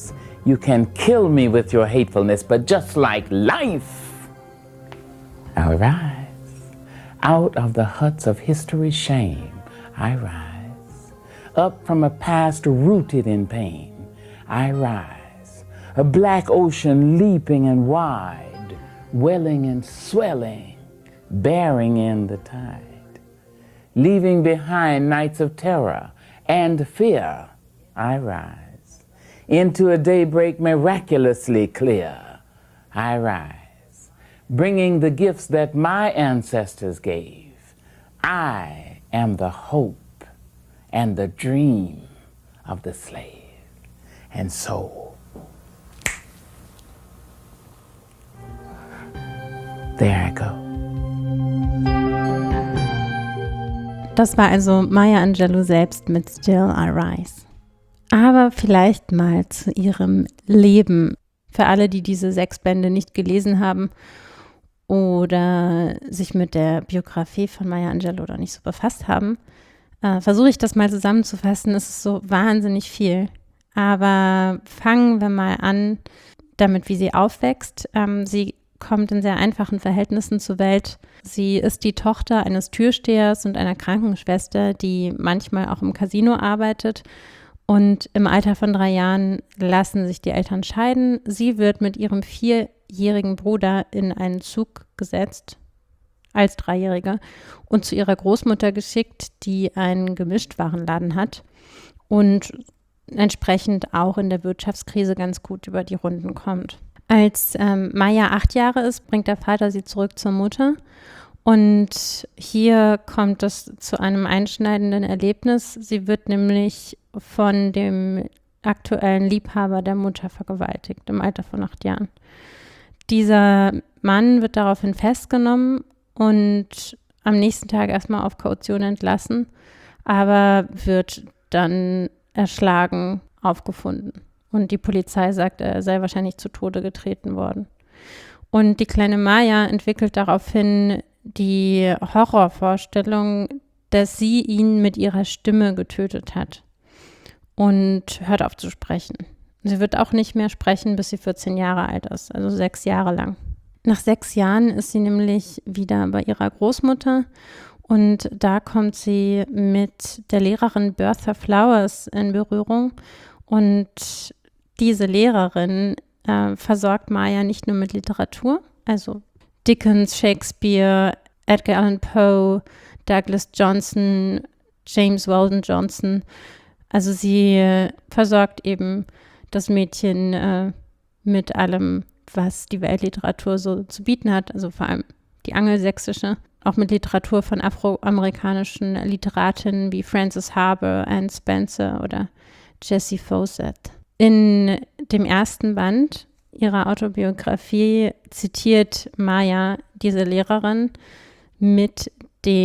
You can kill me with your hatefulness, but just like life, I'll rise. Out of the huts of history's shame, I rise. Up from a past rooted in pain, I rise. A black ocean leaping and wide, welling and swelling, bearing in the tide. Leaving behind nights of terror and fear, I rise. Into a daybreak miraculously clear, I rise. Bringing the gifts that my ancestors gave. I am the hope and the dream of the slave. And so, there I go. Das war also Maya Angelou selbst mit Still I Rise. Aber vielleicht mal zu ihrem Leben. Für alle, die diese sechs Bände nicht gelesen haben oder sich mit der Biografie von Maya Angelou noch nicht so befasst haben, äh, versuche ich das mal zusammenzufassen. Es ist so wahnsinnig viel. Aber fangen wir mal an damit, wie sie aufwächst. Ähm, sie kommt in sehr einfachen Verhältnissen zur Welt. Sie ist die Tochter eines Türstehers und einer Krankenschwester, die manchmal auch im Casino arbeitet. Und im Alter von drei Jahren lassen sich die Eltern scheiden. Sie wird mit ihrem vierjährigen Bruder in einen Zug gesetzt, als Dreijährige, und zu ihrer Großmutter geschickt, die einen Gemischtwarenladen hat und entsprechend auch in der Wirtschaftskrise ganz gut über die Runden kommt. Als ähm, Maya acht Jahre ist, bringt der Vater sie zurück zur Mutter. Und hier kommt es zu einem einschneidenden Erlebnis. Sie wird nämlich von dem aktuellen Liebhaber der Mutter vergewaltigt, im Alter von acht Jahren. Dieser Mann wird daraufhin festgenommen und am nächsten Tag erstmal auf Kaution entlassen, aber wird dann erschlagen aufgefunden. Und die Polizei sagt, er sei wahrscheinlich zu Tode getreten worden. Und die kleine Maya entwickelt daraufhin die Horrorvorstellung, dass sie ihn mit ihrer Stimme getötet hat und hört auf zu sprechen. Sie wird auch nicht mehr sprechen, bis sie vierzehn Jahre alt ist, also sechs Jahre lang. Nach sechs Jahren ist sie nämlich wieder bei ihrer Großmutter und da kommt sie mit der Lehrerin Bertha Flowers in Berührung und diese Lehrerin äh, versorgt Maya nicht nur mit Literatur, also Dickens, Shakespeare, Edgar Allan Poe, Douglas Johnson, James Weldon Johnson. Also sie äh, versorgt eben das Mädchen äh, mit allem, was die Weltliteratur so zu bieten hat, also vor allem die angelsächsische, auch mit Literatur von afroamerikanischen Literatinnen wie Frances Harper, Anne Spencer oder Jessie Fawcett. In dem ersten Band ihrer Autobiografie zitiert Maya diese Lehrerin mit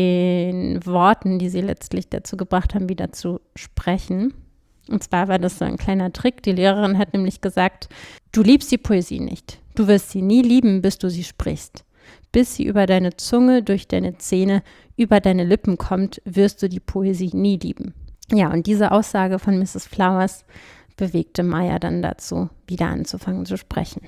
den Worten, die sie letztlich dazu gebracht haben, wieder zu sprechen. Und zwar war das so ein kleiner Trick. Die Lehrerin hat nämlich gesagt, du liebst die Poesie nicht. Du wirst sie nie lieben, bis du sie sprichst. Bis sie über deine Zunge, durch deine Zähne, über deine Lippen kommt, wirst du die Poesie nie lieben. Ja, und diese Aussage von Misses Flowers bewegte Maya dann dazu, wieder anzufangen zu sprechen.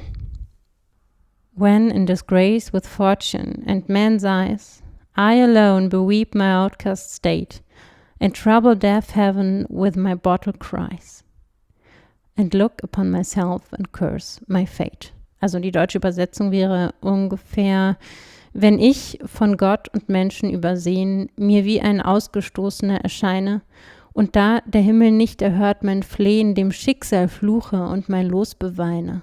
When in disgrace with fortune and men's eyes, I alone beweep my outcast state, and trouble deaf heaven with my bottle cries, and look upon myself and curse my fate. Also die deutsche Übersetzung wäre ungefähr, wenn ich von Gott und Menschen übersehen, mir wie ein Ausgestoßener erscheine, und da der Himmel nicht erhört mein Flehen, dem Schicksal fluche und mein Los beweine.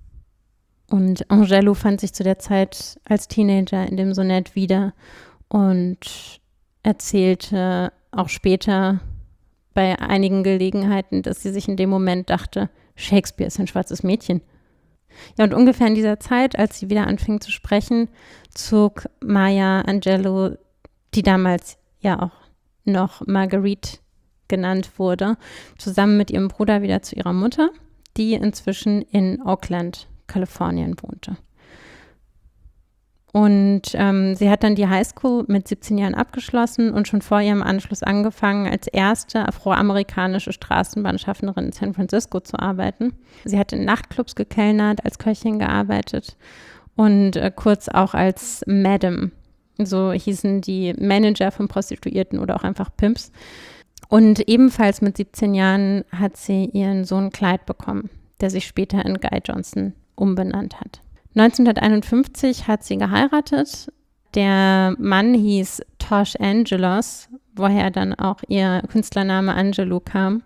Und Angelou fand sich zu der Zeit als Teenager in dem Sonett wieder und erzählte auch später bei einigen Gelegenheiten, dass sie sich in dem Moment dachte, Shakespeare ist ein schwarzes Mädchen. Ja, und ungefähr in dieser Zeit, als sie wieder anfing zu sprechen, zog Maya Angelou, die damals ja auch noch Marguerite genannt wurde, zusammen mit ihrem Bruder wieder zu ihrer Mutter, die inzwischen in Oakland, Kalifornien wohnte. Und ähm, sie hat dann die Highschool mit siebzehn Jahren abgeschlossen und schon vor ihrem Anschluss angefangen, als erste afroamerikanische Straßenbahnschaffnerin in San Francisco zu arbeiten. Sie hat in Nachtclubs gekellnert, als Köchin gearbeitet und äh, kurz auch als Madam. So hießen die Manager von Prostituierten oder auch einfach Pimps. Und ebenfalls mit siebzehn Jahren hat sie ihren Sohn Clyde bekommen, der sich später in Guy Johnson umbenannt hat. neunzehnhunderteinundfünfzig hat sie geheiratet. Der Mann hieß Tosh Angelos, woher dann auch ihr Künstlername Angelou kam.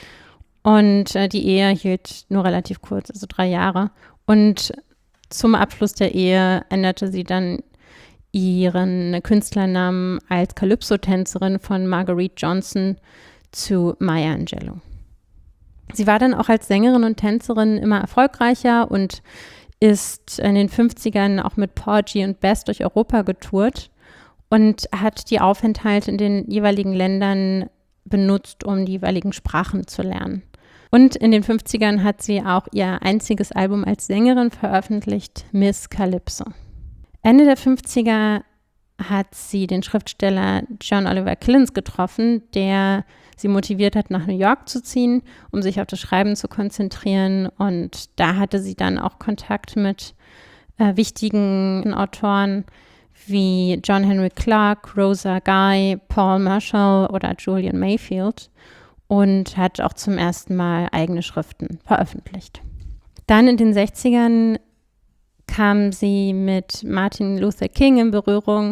Und äh, die Ehe hielt nur relativ kurz, also drei Jahre. Und zum Abschluss der Ehe änderte sie dann ihren Künstlernamen als Calypso-Tänzerin von Marguerite Johnson zu Maya Angelou. Sie war dann auch als Sängerin und Tänzerin immer erfolgreicher und ist in den fünfzigern auch mit Porgy und Bess durch Europa getourt und hat die Aufenthalte in den jeweiligen Ländern benutzt, um die jeweiligen Sprachen zu lernen. Und in den fünfzigern hat sie auch ihr einziges Album als Sängerin veröffentlicht, Miss Calypso. Ende der fünfziger hat sie den Schriftsteller John Oliver Collins getroffen, der sie motiviert hat, nach New York zu ziehen, um sich auf das Schreiben zu konzentrieren. Und da hatte sie dann auch Kontakt mit äh, wichtigen Autoren wie John Henry Clark, Rosa Guy, Paul Marshall oder Julian Mayfield und hat auch zum ersten Mal eigene Schriften veröffentlicht. Dann in den sechzigern kam sie mit Martin Luther King in Berührung,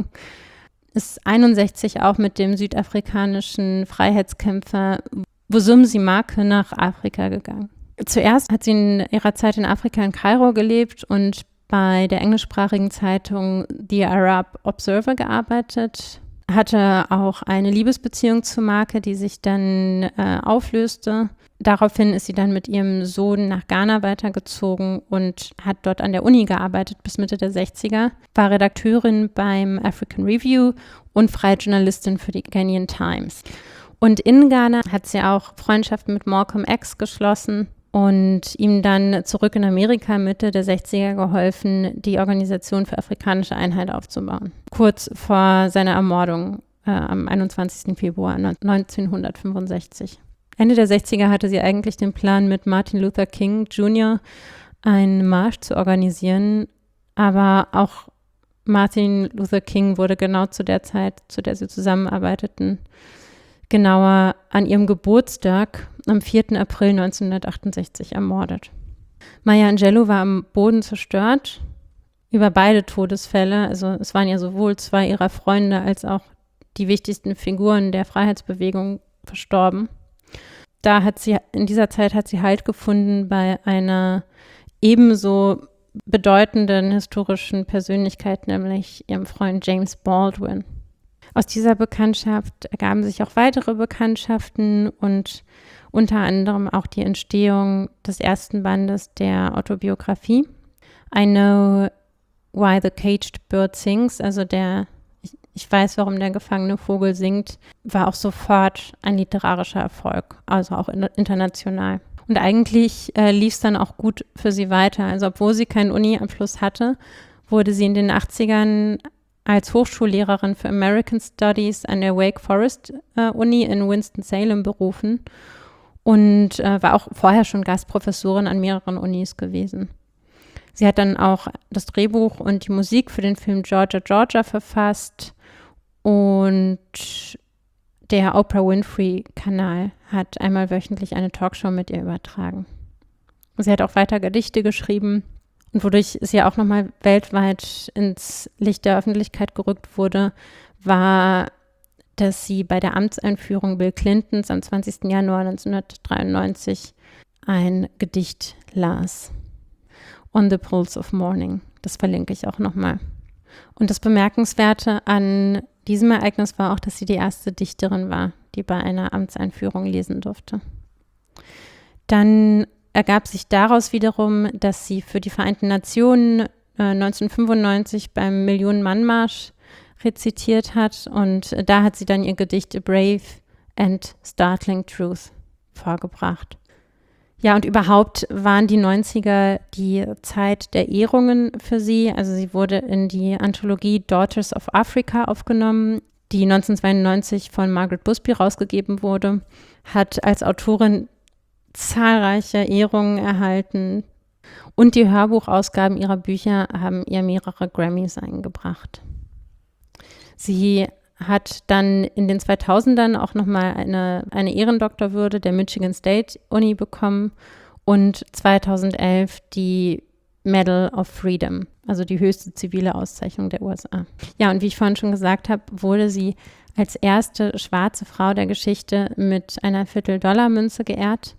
ist einundsechzig auch mit dem südafrikanischen Freiheitskämpfer Vusumuzi Maake nach Afrika gegangen. Zuerst hat sie in ihrer Zeit in Afrika in Kairo gelebt und bei der englischsprachigen Zeitung The Arab Observer gearbeitet, hatte auch eine Liebesbeziehung zu Maake, die sich dann äh, auflöste. Daraufhin ist sie dann mit ihrem Sohn nach Ghana weitergezogen und hat dort an der Uni gearbeitet bis Mitte der sechziger, war Redakteurin beim African Review und freie Journalistin für die Ghanaian Times. Und in Ghana hat sie auch Freundschaften mit Malcolm X geschlossen und ihm dann zurück in Amerika Mitte der sechziger geholfen, die Organisation für afrikanische Einheit aufzubauen. Kurz vor seiner Ermordung äh, am einundzwanzigsten Februar neunzehnhundertfünfundsechzig. Ende der sechziger hatte sie eigentlich den Plan, mit Martin Luther King Junior einen Marsch zu organisieren, aber auch Martin Luther King wurde genau zu der Zeit, zu der sie zusammenarbeiteten, genauer an ihrem Geburtstag am vierten April neunzehnhundertachtundsechzig ermordet. Maya Angelou war am Boden zerstört über beide Todesfälle. Also es waren ja sowohl zwei ihrer Freunde als auch die wichtigsten Figuren der Freiheitsbewegung verstorben. Da hat sie, in dieser Zeit hat sie Halt gefunden bei einer ebenso bedeutenden historischen Persönlichkeit, nämlich ihrem Freund James Baldwin. Aus dieser Bekanntschaft ergaben sich auch weitere Bekanntschaften und unter anderem auch die Entstehung des ersten Bandes der Autobiografie I Know Why the Caged Bird Sings, also der Ich weiß, warum der gefangene Vogel singt, war auch sofort ein literarischer Erfolg, also auch international. Und eigentlich äh, lief es dann auch gut für sie weiter. Also obwohl sie keinen Uni-Abschluss hatte, wurde sie in den achtzigern als Hochschullehrerin für American Studies an der Wake Forest äh, Uni in Winston-Salem berufen und äh, war auch vorher schon Gastprofessorin an mehreren Unis gewesen. Sie hat dann auch das Drehbuch und die Musik für den Film Georgia, Georgia verfasst. Und der Oprah Winfrey-Kanal hat einmal wöchentlich eine Talkshow mit ihr übertragen. Sie hat auch weiter Gedichte geschrieben und wodurch sie auch nochmal weltweit ins Licht der Öffentlichkeit gerückt wurde, war, dass sie bei der Amtseinführung Bill Clintons am zwanzigsten Januar neunzehnhundertdreiundneunzig ein Gedicht las. On the Pulse of Morning. Das verlinke ich auch nochmal. Und das Bemerkenswerte an diesem Ereignis war auch, dass sie die erste Dichterin war, die bei einer Amtseinführung lesen durfte. Dann ergab sich daraus wiederum, dass sie für die Vereinten Nationen äh, neunzehnhundertfünfundneunzig beim Millionen-Mann-Marsch rezitiert hat und da hat sie dann ihr Gedicht A Brave and Startling Truth vorgebracht. Ja, und überhaupt waren die neunziger die Zeit der Ehrungen für sie. Also sie wurde in die Anthologie Daughters of Africa aufgenommen, die neunzehnhundertzweiundneunzig von Margaret Busby rausgegeben wurde, hat als Autorin zahlreiche Ehrungen erhalten und die Hörbuchausgaben ihrer Bücher haben ihr mehrere Grammys eingebracht. Sie hat dann in den zweitausendern auch nochmal eine, eine Ehrendoktorwürde der Michigan State Uni bekommen und zweitausendelf die Medal of Freedom, also die höchste zivile Auszeichnung der U S A. Ja, und wie ich vorhin schon gesagt habe, wurde sie als erste schwarze Frau der Geschichte mit einer Viertel-Dollar-Münze geehrt.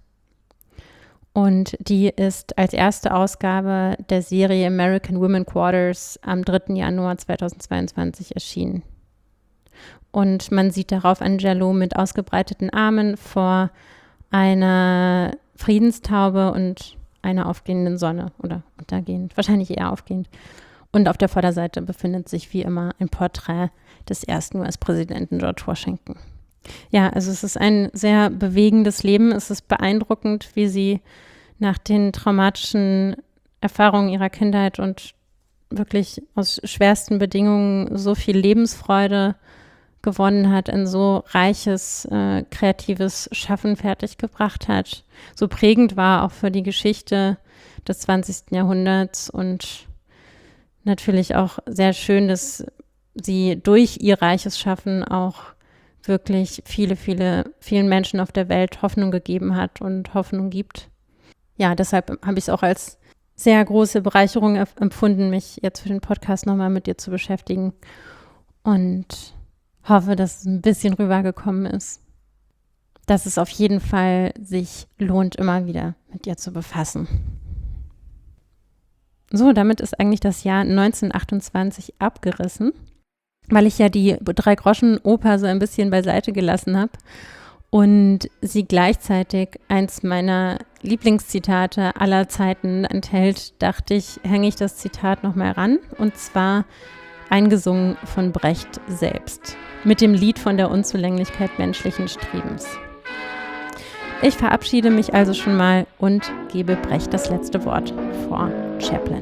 Und die ist als erste Ausgabe der Serie American Women Quarters am dritten Januar zweitausendzweiundzwanzig erschienen. Und man sieht darauf Angelo mit ausgebreiteten Armen vor einer Friedenstaube und einer aufgehenden Sonne oder untergehend, wahrscheinlich eher aufgehend. Und auf der Vorderseite befindet sich wie immer ein Porträt des ersten U S-Präsidenten George Washington. Ja, also es ist ein sehr bewegendes Leben. Es ist beeindruckend, wie sie nach den traumatischen Erfahrungen ihrer Kindheit und wirklich aus schwersten Bedingungen so viel Lebensfreude gewonnen hat, ein so reiches, äh, kreatives Schaffen fertiggebracht hat, so prägend war auch für die Geschichte des zwanzigsten Jahrhunderts und natürlich auch sehr schön, dass sie durch ihr reiches Schaffen auch wirklich viele, viele, vielen Menschen auf der Welt Hoffnung gegeben hat und Hoffnung gibt. Ja, deshalb habe ich es auch als sehr große Bereicherung empfunden, mich jetzt für den Podcast nochmal mit dir zu beschäftigen und hoffe, dass es ein bisschen rübergekommen ist, dass es auf jeden Fall sich lohnt, immer wieder mit ihr zu befassen. So, damit ist eigentlich das Jahr neunzehnhundertachtundzwanzig abgerissen, weil ich ja die Drei-Groschen-Oper so ein bisschen beiseite gelassen habe und sie gleichzeitig eins meiner Lieblingszitate aller Zeiten enthält, dachte ich, hänge ich das Zitat nochmal ran, und zwar eingesungen von Brecht selbst, mit dem Lied von der Unzulänglichkeit menschlichen Strebens. Ich verabschiede mich also schon mal und gebe Brecht das letzte Wort vor Chaplin.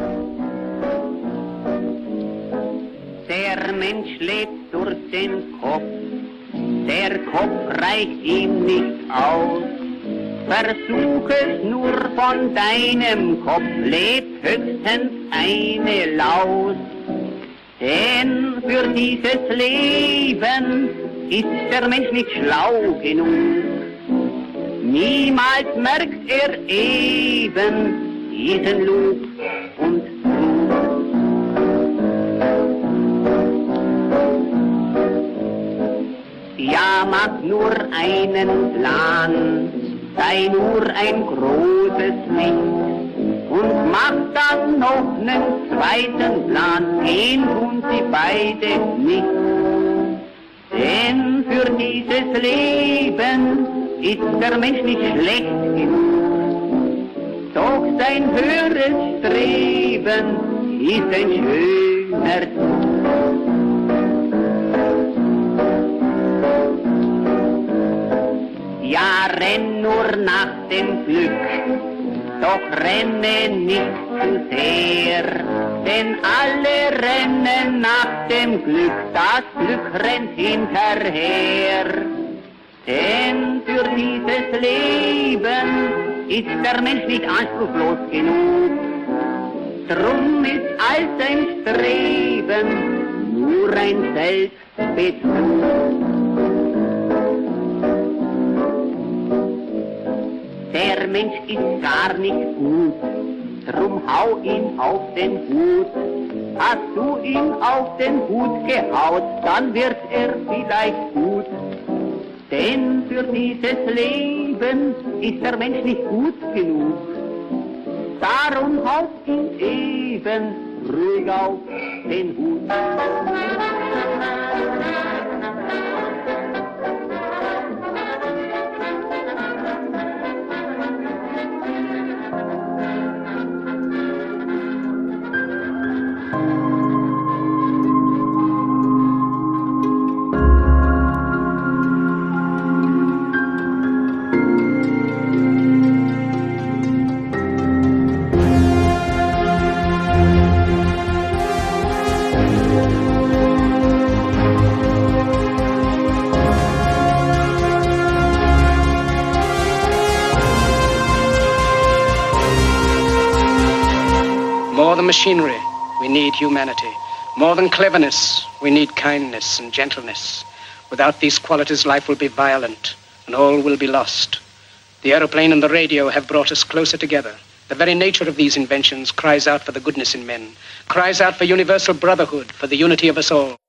Der Mensch lebt durch den Kopf, der Kopf reicht ihm nicht aus. Versuch es nur von deinem Kopf, lebt höchstens eine Laus. Denn für dieses Leben ist der Mensch nicht schlau genug. Niemals merkt er eben diesen Lug und Trug. Ja, mach nur einen Plan, sei nur ein großes Licht und mach dann noch einen zweiten Plan, den tun sie beide nicht. Denn für dieses Leben ist der Mensch nicht schlecht genug, doch sein höheres Streben ist ein schöner Zug. Ja, renn nur nach dem Glück, doch renne nicht zu sehr, denn alle rennen nach dem Glück, das Glück rennt hinterher. Denn für dieses Leben ist der Mensch nicht anspruchslos genug, drum ist all sein Streben nur ein Selbstbetrug. Der Mensch ist gar nicht gut, drum hau ihn auf den Hut. Hast du ihn auf den Hut gehaut, dann wird er vielleicht gut. Denn für dieses Leben ist der Mensch nicht gut genug. Darum haut ihn eben ruhig auf den Hut. than machinery, we need humanity. More than cleverness, we need kindness and gentleness. Without these qualities, life will be violent, and all will be lost. The aeroplane and the radio have brought us closer together. The very nature of these inventions cries out for the goodness in men, cries out for universal brotherhood, for the unity of us all.